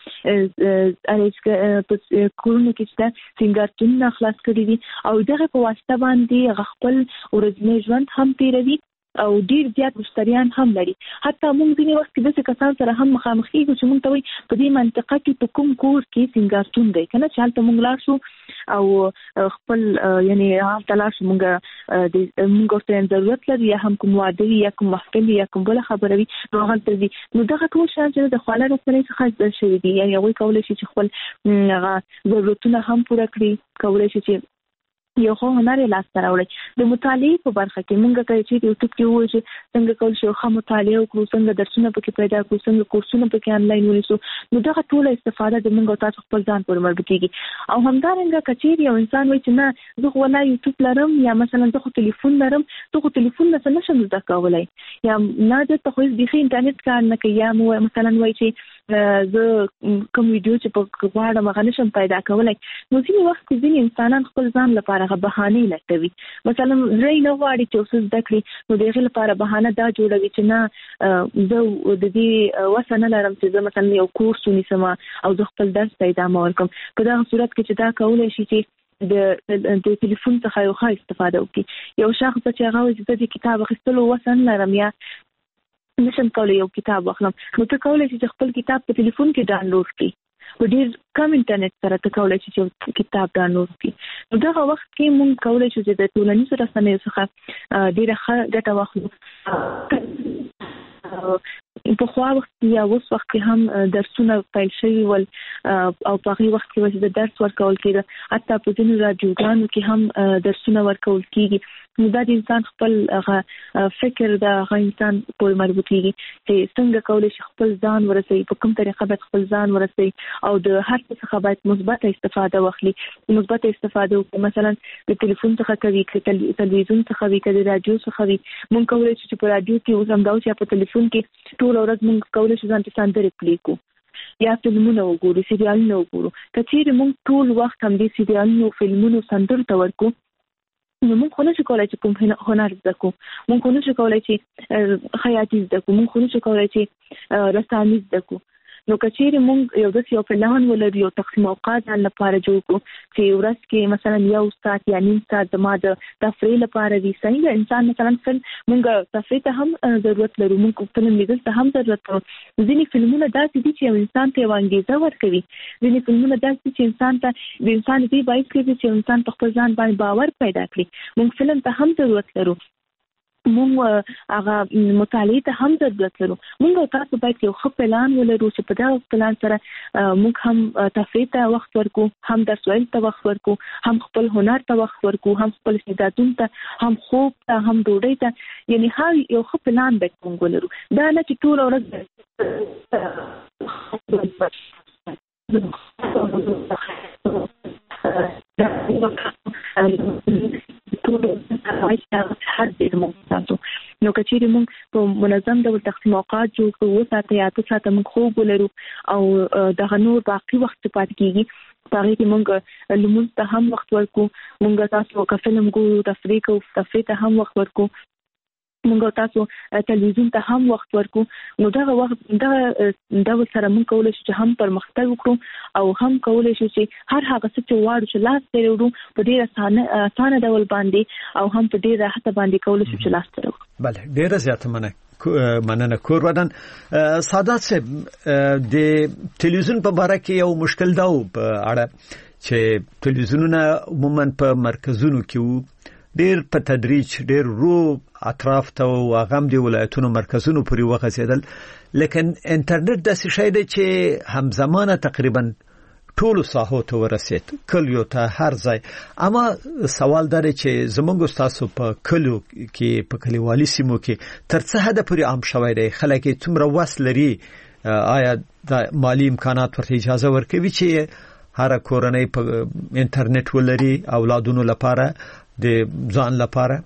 کې په کورونو کې چې سینګارتونونه خلاص کړي دي او دغه په واسطه باندې هغه خپل ورځنی ژوند هم تېروي او ډیر زیات مشتریان هم لري. حتی موږ ځینې وخت کې داسې کسان سره هم مخامخ کېږو چې موږ ته وایي په دې منطقه کې په کوم کور کې سینګارتون دی، که نه چې هلته موږ لاړ شو او خپل یعنی هلته لاړ شو، موږ موږ ورته ضرورت لري یا هم کوم واده وي یا کوم محفل وي یا کوم بله خبره وي، نو هلته ځي. نو دغه ټول شیان چې د خواله رسنۍ څخه زده شوي دي، یعنې هغوی کولی شي چې خپل هغه ضرورتونه هم پوره کړي، کولی شي چې یو خو هنر یې لاسته راوړی. د مطالعې په برخه کې موږ که چې یوټیوب کې ووایو چې څنګه کولی شو ښه مطالعه وکړو، څنګه درسونه پکې پیدا کړو، څنګه کورسونه پکې آنلاین ونیسو، نو دغه ټوله استفاده د موږ او تاسو خپل ځان پورې مربوط کېږي. او همدارنګه که چېرې یو انسان وایي چې نه زه خو ولا یوټیوب لرم یا مثلا زه خو تلیفون لرم، زه خو تلیفون نه څه نشم زده کولی، یا نه دلته خو هېڅ بیخي انټرنېټ کار نه کوي، یا مثلا وایي چې زه کوم ویډیو چې په غواړم هغه نشم پیدا کولی. نو ځینې وخت کې ځینې انسانان خپل ځان لپاره هغه بهانې لټوي. مثلا زه یې نه غواړي چې اوس زده کړي، نو د هغې لپاره بهانه دا جوړوي چې نه زه د دې وسه نه لرم چې زه مثلا یو کورس ونیسم او زه خپل درس ته ادامه ورکړم. په دغه صورت کې چې دا کولی شي چې د د ټلیفون څخه یو ښه استفاده وکړي. یو شخص چې هغه وایي چې زه د کتاب اخیستلو وسه نه لرم یا نشم کولی یو کتاب واخلم، نو ته کولی شي چې خپل کتاب په ټلیفون کې ډاونلوډ کړي. په ډېر کم انټرنیټ سره ته کولی شي چې کتاب ډاونلوډ کړي. نو دغه وخت کې موږ کولی شو چې د ټولنیزو رسنیو څخه ډېره ښه ګټه واخلو. پخوا وخت یا اوس وخت کې هم درسونه پیل شوي ول او په هغې وخت کې د درس ورکول کېده، حتی په ځینو راډیوګانو کې هم درسونه ورکول کېږي. نو دا د انسان خپل هغه فکر د هغه انسان پورې مربوط کېږي چې څنګه کولی شي خپل ځان ورسوي، په کوم طریقه باید خپل ځان ورسوي او د هر څه څخه باید مثبته استفاده واخلي. مثبته استفاده وکړي، مثلا د تلیفون څخه کوي، که تلویزیون څخه وي، که د راډیو څخه وي. موږ کولی شو چې په راډیو کې اوس همدا اوس یا په تلیفون کې ټوله ورځ موږ کولی شو ځان ته سندرې پلې کړو یا فلمونه وګورو، سریالونه وګورو. که چېرې موږ ټول وخت همدې سریالونو، فلمونو، سندرو ته ورکړو، نو موږ خو نه شو کولای چې کوم هنر زده کو، موږ خو نه شو کولای چې خیاطي زده کو، موږ خو نه شو کولای چې رسامي زده کو. نو کچېرې موږ یو داسې یو پلان ولرو، یو تقسیم اوقات ځان لپاره جوړ کړو چې ورځ کې مثلا یو ساعت یا نیم ساعت زما د تفریح لپاره وي. صحیح ده، انسان مثلا فلم موږ تفریح ته هم ضرورت لرو، موږ فلم لیدل ته هم ضرورت لرو. ځینې فلمونه داسې دي چې یو انسان ته یو انګېزه ورکوي، ځینې فلمونه داسې دي چې انسان ته د انسان دې باعث کوي چې انسان په خپل ځان باندې باور پیدا کړي. موږ فلم ته هم ضرورت لرو، موږ هغه مطالعه ته هم ضرورت لرو. موږ تاسو باید یو ښه پلان ولرو چې په دا پلان سره موږ هم تفریح ته وخت ورکو، هم درس ویل ته وخت ورکو، هم خپل هنر ته وخت ورکو، هم خپل استعدادونو ته، هم خوب ته، هم ډوډۍ ته. یعنی هر یو ښه پلان باید موږ ولرو. دا نه چې ټول ورځ نو کچېرې موږ په منظم ډول تقسیم اوقات جوړ کړو، اووه ساعته یا اته ساعته موږ خوب ولرو او دغه نور باقي وخت چې پاتې کېږي په هغې کې موږ لمونځ ته هم وخت ورکړو، موږ تاسو که فلم ګورو تفریح کوو تفریح ته هم وخت ورکړو، موږ تاسو تلویزیون ته هم وخت ورکو. نو دغه وخت دغه ډول سره موږ کولی شو چې هم پرمختګ وکړو او هم کولی شو چې هر هغه څه چې غواړو چې لاس ته راوړو په ډېر اسانه اسانه ډول باندې او هم په ډېر راحته باندې کولی شو چې لاس ته راوړو. بله، ډېره زیاته مننه مننه کور ودان. سادات صاحب، د تلویزیون په باره کې یو مشکل دا و په اړه چې تلویزیونونه عموما په مرکزونو کې وو، ډېر په تدریج ډېر رو اطراف ته او هغه هم د ولایتونو مرکزونو پورې وغځېدل، لیکن انټرنیټ داسې شی دی چې همزمانه تقریبا ټولو ساحو ته ورسېد، کلیو ته، هر ځای. اما سوال دا دی چې زموږ ستاسو په کلیو کې په کلیوالي سیمو کې تر څه حده پورې عام شوی دی؟ خلک یې څومره وس لري؟ آیا د مالي امکانات ورته اجازه ورکوي چې هر کورنۍ په انټرنیټ ولري اولادونو لپاره د ځان لپاره؟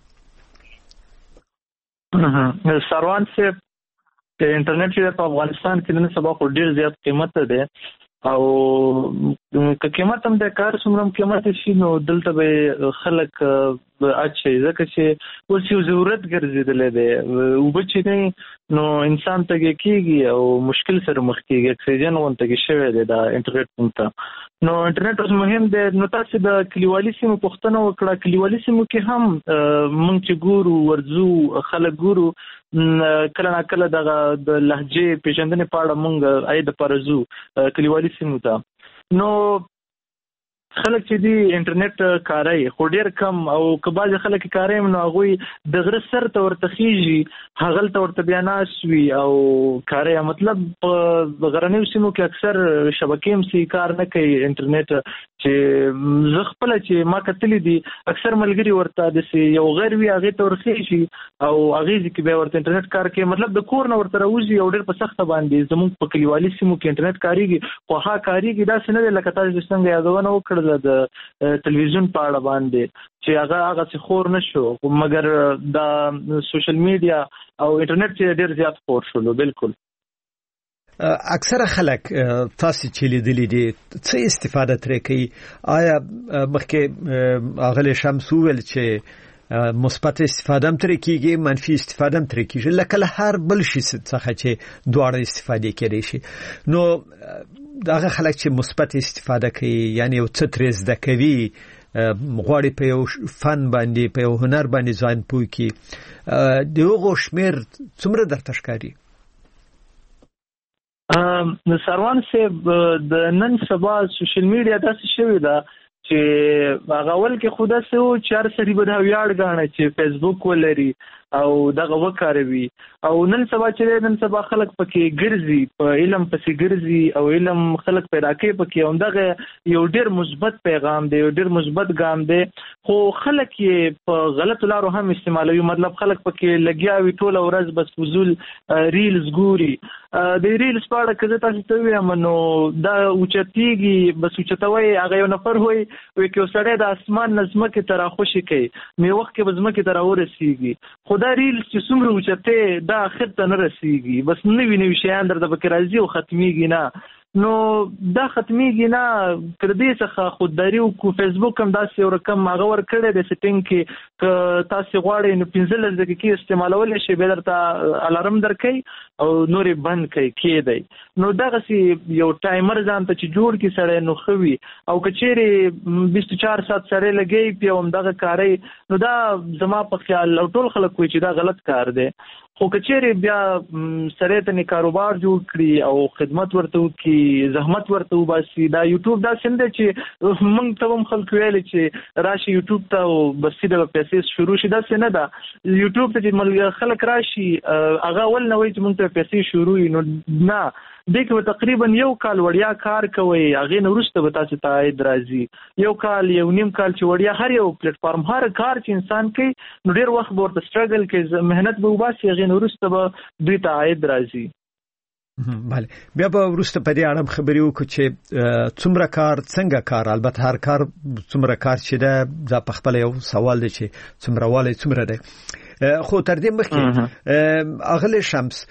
سروان صاحب، د انټرنیټ چې په افغانستان کې نن سبا خو ډېر زیات قیمت دی او که قیمت هم د کار څومره هم قیمت شي نو دلته به خلک اچي، ځکه چې اوس یو ضرورت ګرځېدلی دی. اوبه چې نه نو انسان تږی کېږي او مشکل سره مخ کېږي، اکسیجن غوندې شوی دی دا انټرنیټ ته. نو انټرنیټ اوس مهم دی. نو تاسو د کلیوالي سیمو پوښتنه وکړه، کلیوالي سیمو کې هم موږ چې ګورو ورځو خلک ګورو، کله نا کله دغه د لهجې پیژندنې په اړه موږ اې د پرځو کلیوالي سیمو ته. نو خلک چې دی انټرنیټ کاروي خو ډېر کم، او که بعضې خلک یې کاروي نو هغوی د غره سر ته ورته خېږي، هغلته ورته بیا ناست وي او کاروي. مطلب په غرنیو سیمو کې اکثر شبکې هم صحیح کار نه کوي انټرنیټ، چې زه خپله چې ما کتلي دي اکثر ملګري ورته داسې یو غیر وي هغې ته ورخېږي او هغې ځای کې بیا ورته انټرنیټ کار کوي. مطلب د کور نه ورته راوځي او ډېر په سخته باندې. زموږ په کلیوالي سیمو کې انټرنیټ کاریږي خو هغه کاریږي داسې نه دی لکه تاسو چې څنګه یادونه وکړه د تلویزیون په اړه باندې چې هغه هغه څه خور نشو، مګر د سوشل میډیا او انټرنیټ چې ډېر زیات خور شولو. بالکل اکثره خلک تاسو چې لیدلې دي څه استفاده ترې کوي؟ آیا مخکې اغلی شمس ویل چې مثبت استفاده هم ترې کیږي، منفي استفاده هم ترې کیږي، لکه له هر بل شي څخه چې دواړه استفاده کېدای شي. نو دغه خلک چې مثبت استفاده کوي، یعنی یو څه ترې زده کوي، غواړي په یو فن باندې په یو هنر باندې ځان پوه کړي، د هغو شمېر څومره درته ښکاري؟ سروان صاحب، د نن سبا سوشل میډیا داسې شوې ده چې هغه اول کې خو داسې و چې هر سړي به دا ویاړ ګاڼه چې فیسبوک ولري او دغه وکاروي. او نن سبا چې نن سبا خلک پکې ګرځي، په علم پسې ګرځي او علم خلک پیدا کوي پکې، او دغه یو ډېر مثبت پیغام دی، یو ډېر مثبت ګام دی، خو خلک یې په غلطو لارو هم استعمالوي. مطلب خلک پکې لګیا وي ټوله ورځ بس فضول ریلز ګوري. د ریلز په اړه که زه تاسو ته ووایم نو دا اوچتېږي، بس اوچتوی هغه یو نفر وایي وایي که یو سړی د اسمان نه ځمکې ته راخوشي کوي نو یو وخت کې به ځمکې ته راورسېږي، خو دا ریلز چې څومره اوچتې دا آخر ته نه رسېږي، بس نوي نوي شیان درته پکې راځي او ختمېږي نه. نو دا ختميږي نه تر دې څخه خودداري او فیسبوک هم داسې یو رقم هغه ورکړی د سیټینګ کې که تاسو غواړئ نو پنځلس دقیقې استعمالولی شئ بیا درته الارم درکوي او نور یې بند کوي کېدی نو دغسې یو ټایمر ځان ته چې جوړ کړي سړی نو ښه وي او که چیرې بیست و چار ساعت سړی لګوي بیا همدغه کاروي نو دا زما په خیال او ټول خلک وایي چې دا غلط کار دی خو که چیرې بیا سړی ته یې کاروبار جوړ کړي او خدمت ورته وکړي زحمت ورته وباسي دا یوټیوب داسې نه دی چې موږ ته هم خلک ویلي چې راشي یوټیوب ته او بس سیده به پیسې شروع شي داسې نه ده یوټیوب ته چې خلک راشي هغه اول نه وایي چې موږ ته پیسې شروع وي نو نه دې کې به تقریبا یو کال وړیا کار کوئ هغې نه وروسته به تاسو ته عاید راځي یو کال یو نیم کال چې وړیا هر یو پلیټفارم هر کار چې انسان کوي نو ډېر وخت به ورته سټرګل کوي محنت به وباسي هغې نه وروسته به دوی ته عاید راځي بله بیا به وروسته په دې اړه خبرې وکړو چې څومره کار څنګه کار البته هر کار څومره کار چې ده دا په خپل یو سوال دی چې څومره والی څومره دی خو تر دې مخکې اغلی شمس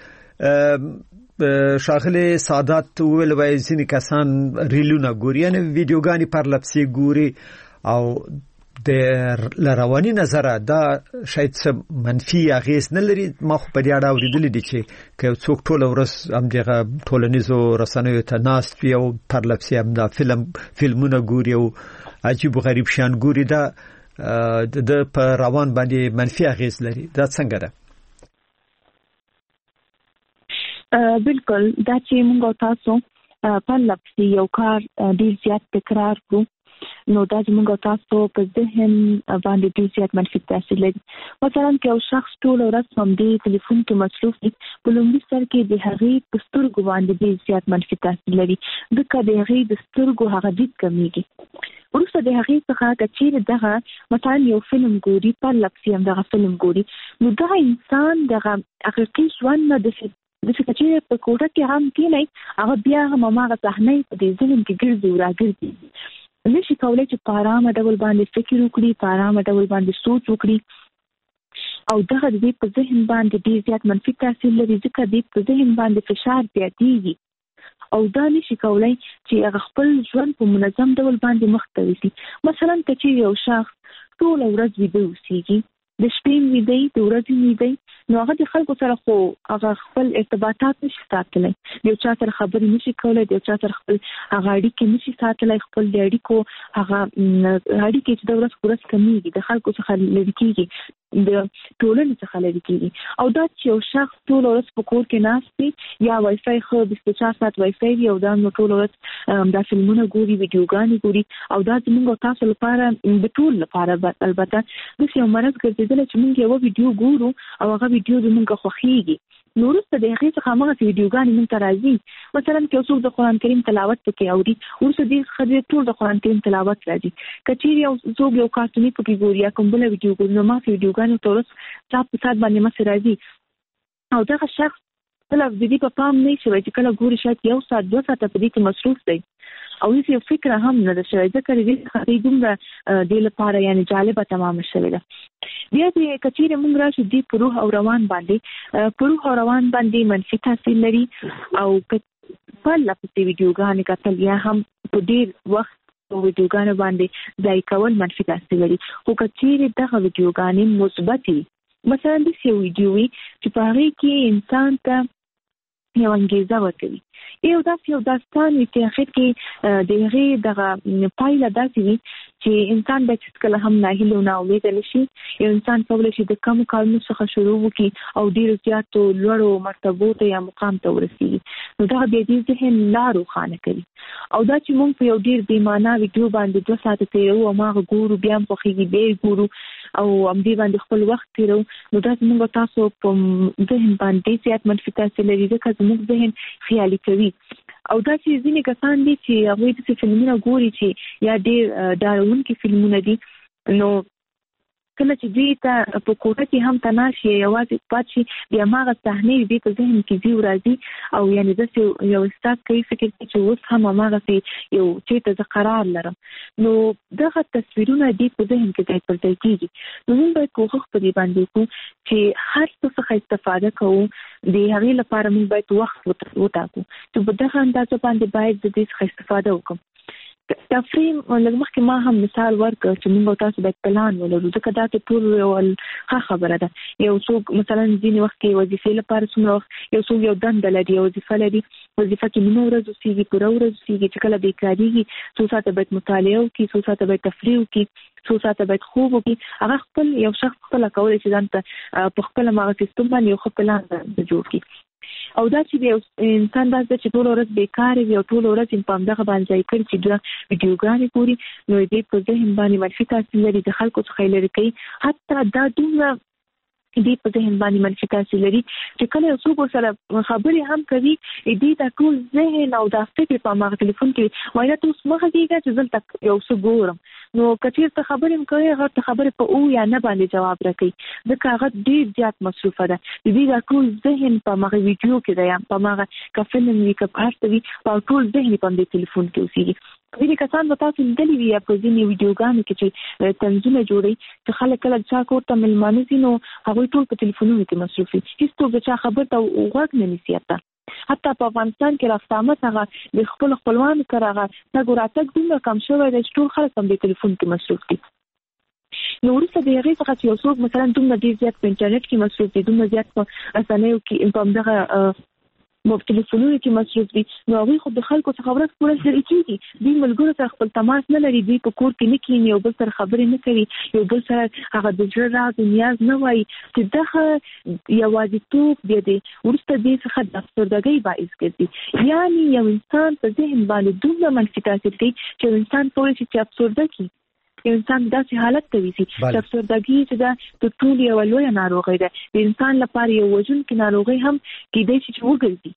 شاغله سعادت ویل وای ځینې کسان ریلونه ګوري یعنی ویډیوګانی پر لپسي ګوري او د لرواني نظر دا شاید څه منفي اغیز نه لري ما خو په دې اړه اوریدل دي چې که څوک ټول ورځ هم دغه ټولنیزو رسنیو ته ناست وي او پر لپسي هم دا فلم فلمونه ګوري او عجیب غریب شان ګوري دا د په روان باندې منفي اغیز لري دا څنګه ده بالکل دا چې موږ تاسو په لپسي یو کار ډیر زیات تکرار کوو نو دا چې موږ تاسو په ذهن باندې ډیر زیات منفي تاثیر لري مثلا که یو شخص ټول ورځ هم دې ټلیفون کې مصروف وي په لومړي سر کې د هغې په سترګو باندې ډیر زیات منفي تاثیر لري ځکه د هغې د سترګو هغه دید کمیږي وروسته د هغې څخه که چیرې دغه مثلا یو فلم ګوري پر لپسي هم دغه فلم ګوري نو دغه انسان دغه حقیقي ژوند نه د د څه چې په کوټه کې هم کېنای هغه بیا هم هغه صحنه په دې ذهن کې ګرځي او راګرځي نشي کولای چې په ارامه ډول باندې فکر وکړي په ارامه ډول باندې سوچ وکړي او دغه د دې په ذهن باندې ډېر زیات منفي تاثیر لري ځکه د په ذهن باندې فشار زیاتېږي او دا نشي کولای چې هغه خپل ژوند په منظم ډول باندې مخ ته یوسي مثلا که چې یو شخص ټوله ورځ ویده اوسېږي د شپې ویده د ورځې ویده نو هغه د خلکو سره خو هغه خپل ارتباطات نشي ساتلی د یو چا سره خبرې نشي کولی د یو چا سره خپل هغه اړیکې نشي ساتلی خپل د اړیکو هغه اړیکې چې د ورځ په ورځ کمیږي د خلکو څخه لرې کېږي د ټولنې څخه لرې کېږي او دا چې یو شخص ټوله ورځ په کور کې ناست وي یا وای فای ښه بیست و چار ساعت وای فای وي او دا نو ټوله ورځ دا فلمونه ګوري ویډیوګانې ګوري او دا زموږ او تاسو لپاره د ټول لپاره البته داسې یو مرض ګرځېدلی چې موږ یوه ویډیو ګورو او هغه ویډیو زموږ خوښېږي نو وروسته د هغې څخه هماغسې ویډیوګانې موږ ته راځي مثلا که یو څوک د قرآن کریم تلاوت پکې اوري وروسته دې څخه ټول د قرآن کریم تلاوت راځي که چیرې یو څوک یو کارتوني پکې ګوري یا کوم بله ویډیو ګوري نو هماغسې ویډیوګانې ورته ورځ ساعت په ساعت باندې مخې راځي او دغه شخص کله د دې په پام نه شوی چې کله ګوري شاید یو ساعت دوه ساعته په دې کې مصروف دی او هیڅ یو فکر هم نه ده شوی ځکه د دې څخه دومره دې لپاره یعنې جالبه تمامه شوې ده بیا دې که چیرې موږ راشو دې په روح او روان باندې په روح او روان باندې منفي تاثیر لري او که پرله پسې ویډیوګانې کتل یا هم په ډېر وخت په ویډیوګانو باندې ځای کول منفي تاثیر لري خو که چیرې دغه ویډیوګانې مثبت وي مثلا داسې یو ویډیو وي چې په هغې کې انسان ته یو انګیزه ورکوي یو داسې یو داستان وي چې اخر کې د هغې دغه پایله داسې وي چې انسان باید هېڅکله هم ناهیلې او ناامیده نه شي یو انسان کولی شي د کمو کارونو څخه شروع وکړي او ډېرو زیاتو لوړو مرتبو ته یا مقام ته ورسېږي نو دغه بیا دې ذهن لا روښانه کوي او دا چې موږ په یو ډېر بېمانا ویډیو باندې دوه ساعته تېروو او هماغه ګورو بیا هم خوښېږي بیا یې ګورو او همدې باندې خپل وخت تېروو نو دا زموږ تاسو په ذهن باندې زیات منفي تاثیر لري ځکه زموږ ذهن خیالي کوي او دا چې ځینې کسان دي چې هغوی داسې فلمونه ګوري چې یا ډېر ډارونکي فلمونه دي نو کله چې دوی ته په کوټه کې هم تناشي یوازې پاتې بیا ماغه صحنه دې په ذهن کې دی راځي او یعنی د یو استاد کوي فکر چې اوس هم ماغه یو چې ته قرار لرم نو دغه تصویرونه دې په ذهن کې ځای پر ځای کیږي نو موږ باید کوښښ په دې باندې وکړو چې هر څه څخه استفاده کوو د هغې لپاره موږ باید وخت وټاکو چې په دغه اندازه باندې باید د دې څخه استفاده وکړو تفریم لږ مخکې ما هم مثال ورکړ چې موږ تاسو باید پلان ولرو ځکه دا ته ټول یو ښه خبره ده یو څوک مثلا ځینې وخت کې وظیفې لپاره څومره وخت یو څوک یو دنده لري یو وظیفه لري وظیفه کې نیمه ورځ اوسېږي پوره ورځ اوسېږي چې کله بېکارېږي څو ساعته باید مطالعه وکړي څو ساعته باید تفریح وکړي څو ساعته باید خوب وکړي هغه خپل یو شخص خپله کولی چې ځان ته په خپله هغه سیستم باندې یو ښه پلان جوړ کړي او دا چې انسان داسې چې ټول ورځ بیکاره وي او ټول ورځ په همدغه باندې ځای کړي چې دوه ویډیوګانې ګوري نو دې په ذهن باندې منفي تاثیر لري د خلکو څخه یې لرې کوي حتی دا دومره دې په ذهن باندې منفي تاثیر لري چې کله یو څوک ورسره خبرې هم کوي دې دا ټول ذهن او دا فکر په هماغه تلیفون کې وایي ته اوس مه غږېږه چې دلته یو څه ګورم نو که چېرته خبرې هم کوي هغه ته خبرې په او یا نه باندې جواب راکوي ځکه هغه ډېر زیات مصروفه ده د دې دا ټول ذهن په هماغه ویډیو کې دی یا په هماغه که فلم وي که هر څه وي په ټول ذهن په همدې تلیفون کې اوسېږي ځینې کسان به تاسو لیدلي وي یا په ځینې ویډیوګانو کې چې طنزونه جوړوي چې خلک کله چا کور ته میلمانه ځي نو هغوی ټول په تلیفونونو کې مصروف وي هېڅوک د چا خبر ته غوږ نه نیسي حتی حتی په افغانستان کې رفت آمد هغه د خپلو خپلوانو سره هغه تګ وراتګ دومره کم شوی دی چې ټول خلک هم د تلیفون کې مصروف دي نو وروسته د هغې څخه چې یو څوک مثلا دومره ډېر زیات په انټرنیټ کې مصروف دي دومره زیات په رسنیو کې په همدغه په تلیفونونو کې مصروف دي نو هغوی خو د خلکو څخه ورځ په ورځ لرې کېږي دوی ملګرو سره خپل تماس نه لري دوی په کور کې نه کښېني یو بل سره خبرې نه کوي یو بل سره هغه د زړه راز او نیاز نه وایي چې دغه یوازیتوب بیا دی وروسته دې څخه د افسردګۍ باعث ګرځي یعنې یو انسان په ذهن باندې دومره منفي تاثیر کوي چې یو انسان کولی شي چې افسرده کړي یو انسان داسې حالت ته ویسي چې افسردګي چې دا د ټول یوه لویه ناروغۍ ده د انسان لپاره یو وژونکې ناروغۍ هم کیدای شي چې وګرځي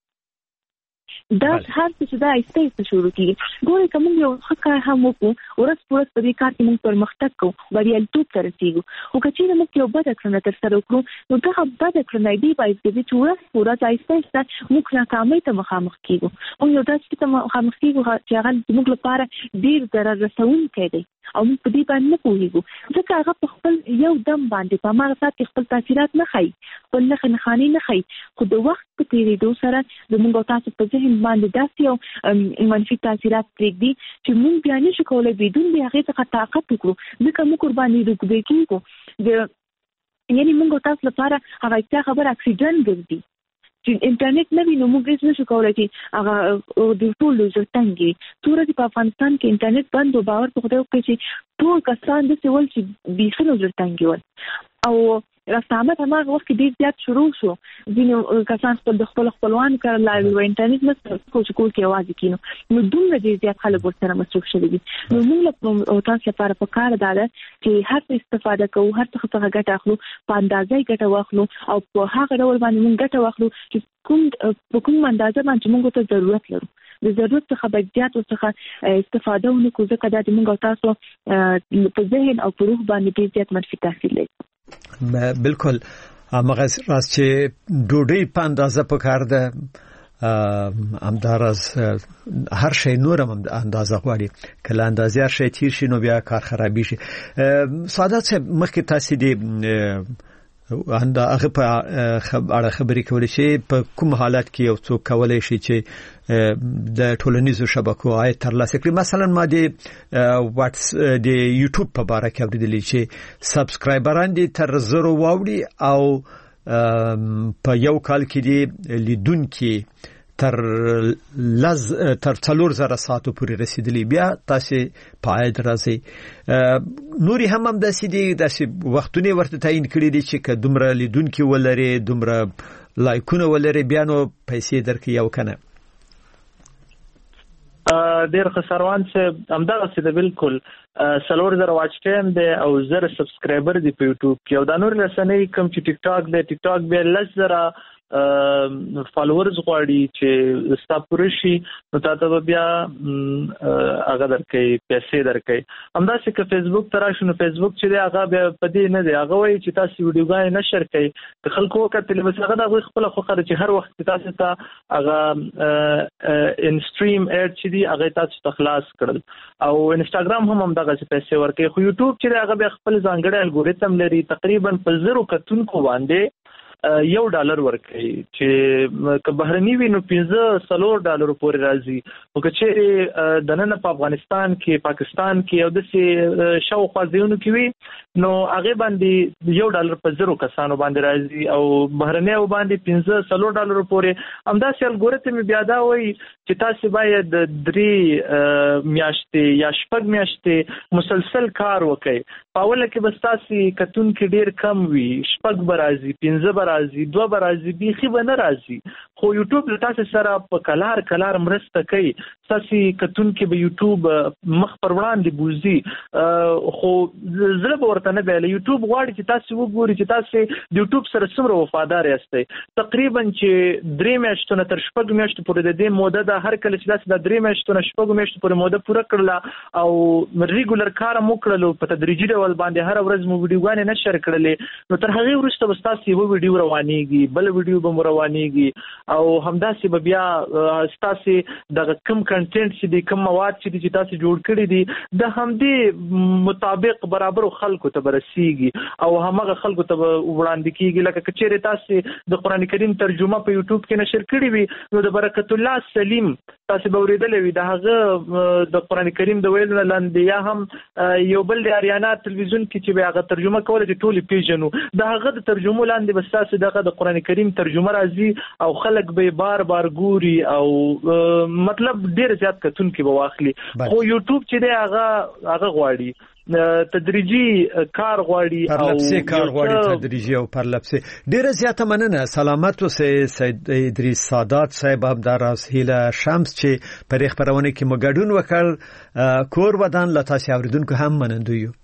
دا هر څه چې دا آهسته آهسته شروع کېږي ګورئ که موږ یو ښه کار هم وکړو ورځ په ورځ په دې کار کې موږ پرمختګ کوو بریالیتوب ته رسېږو خو که چېرې موږ یو بده کړنه ترسره وکړو نو دغه بده کړنه دې باعث ګرځي چې ورځ په ورځ آهسته آهسته موږ ناکامۍ ته مخامخ کېږو موږ یو داسې ته مخامخ کېږو چې هغه زموږ لپاره ډېر ضرر رسوونکی دی او موږ په دې باندې نه پوهېږو ځکه هغه په خپل یو دم باندې په هماغه ساعت کې خپل تاثیرات نه ښایي خپل نښې نښانې نه ښایي خو د وخت په تېرېدو سره زموږ او تاسو په ذهن باندې داسې یو منفي تاثیرات پرېږدي چې موږ بیا نشو کولی بدون د هغې څخه طاقت وکړو ځکه موږ ورباندې روږدی کېږو د یعنې موږ او تاسو لپاره هغه اړتیا خبره اکسیجن ګرځي چې انټرنیټ نه وي نو موږ هېڅ نشو کولی چې هغه د ټولو زړه تنګ وي څو ورځې په افغانستان کې انټرنیټ بند و باور په خدای وکړئ چې ټول کسان داسې ول چې بیخي نو زړه تنګي ول او رفت آمد هماغه وخت کې ډېر زیات شروع شو ځینې کسان خپل د خپلو خپلوانو کره لاړل و انټرنیټ نه کوو چې کور کې یوازې کښېنو نو دومره ډېر زیات خلک ورسره مصروف شوي دي نو موږ او تاسو لپاره پکار دا ده چې هر څه استفاده کوو هر څه څخه ګټه اخلو په اندازه یې ګټه واخلو او په هغه ډول باندې موږ ګټه واخلو چې کوم په کوم اندازه باندې موږ ته ضرورت لرو د ضرورت څخه باید زیات ورڅخه استفاده ونه کړو ځکه دا د موږ او تاسو په ذهن او په روح باندې ډېر زیات منفي تاثیر لري بالکل هغه راز چې ډوډۍ په اندازه پکار ده همدارز هر شی نور هم اندازه غواړي کله اندازه هر شی تیر شي نو بیا کار خرابې شي سعادت صاحب مخکې تاسو دې انده هغه په اړه خبرې کولې شي په کوم حالت کې یو څوک کولای شي چې د ټولنیزو شبکو عاید ترلاسه کړي مثلا ما د واتس د یوټیوب په اړه کې اوریدلې چې سبسکرایبران دي تر زرو واوړي او په یو کال کې دي لیدونکو تر لز تر څلور زره ساعتو پورې رسیدلی بیا تاسو پاید راځي نوري هم هم د سیدي د وختونه ورته تعین کړی دي چې که دومره لیدونکو ولري دومره لایکونه ولري بیا نو پیسې درکې یو کنه ډیر خسروان چې همدغه څه د بالکل سلور زره واچ ټایم دی او زره سبسکرایبر دی په یوټیوب کې او دا نور رسنۍ کوم چې ټیک ټاک دی ټیک ټاک بیا لس زره فالوورز غواړي چې ستاپورشي نو تاسو بیا هغه درکې پیسې درکې همداسې که فیسبوک تراشو نو فیسبوک چې هغه بیا پدې نه دی هغه وایي چې تاسو ویډیوګان نشر کړئ د خلکو وکړه بس هغه د خپل خو خره چې هر وخت تاسو ته هغه انستریم اډ چې دی هغه تاسو ته خلاص کړل او انستګرام هم هم دغه پیسې ورکړي خو یوټیوب چې هغه بیا خپل ځانګړی الګوریتم لري تقریبا په زرو کتونکو باندې یو ډالر ورکړي چې که بهرني وي نو پنځه سلور ډالر پورې راځي او که چې د نن په افغانستان کې پاکستان کې او د شاوخوا ځایونو کې وي نو هغه باندې یو ډالر په زرو کسانو باندې راځي او بهرني او باندې پنځه سلور ډالر پورې همداسې الګوریتم بیا دا وایي چې تاسو باید درې میاشتې یا شپږ میاشتې مسلسل کار وکړئ په اوله کې بس تاسو کتون کې ډیر کم وي شپږ برازي پنځه برازي دوه برازي بيخي به نه راځي خو یوټیوب تاسو سره په کلار کلار مرسته کوي تاسو کتون کې به یوټیوب مخ پر وړاندې بوزي خو زړه ورته نه دی یوټیوب غواړي چې تاسو وګورئ چې تاسو د یوټیوب سره څومره وفادار یاستئ تقریبا چې درې میاشتې نه تر شپږ میاشتې پورې د دې موده د هر کله چې تاسو د درې میاشتې نه شپږ میاشتې پورې موده پوره کړل او ریګولر کار مو کړلو په تدریجي ډول باندې هر ورځ مو ویډیوګانې نشر کړلې نو تر هغه وروسته به تاسو یو ویډیو روانيږي بل ویډیو به روانيږي او همداسې به بیا تاسو د کم کنټینټ چې د کم مواد چې تاسو جوړ کړی دي د همدې مطابق برابر خلکو ته برسیږي او همغه خلکو ته وړاندې کیږي لکه کچېره تاسو د قران کریم ترجمه په یوټیوب کې نشر کړی وي نو د برکت الله سلیم تاسو به ورېدلې وي د هغه د قران کریم د ویلو لاندې یا هم یو بل د اریانا تلویزیون کې چې به هغه ترجمه کوله چې ټول پیژنو د هغه د ترجمه لاندې بس تاسو دغه د قران کریم ترجمه راځي او خلک به بار بار ګوري او مطلب ډیر زیات کتون کې به واخلي خو یوټیوب چې دی هغه هغه غواړي تدریجی کار غواړي او پرلپسې کار غواړي تدریجی او پرلپسې ډیره زیاته مننه سلامت اوسئ سید ادریس سادات صاحب همدار از هیله شمس چې په خبرونه کې مګډون وکړ کور ودان لته اوریدونکو هم منندوی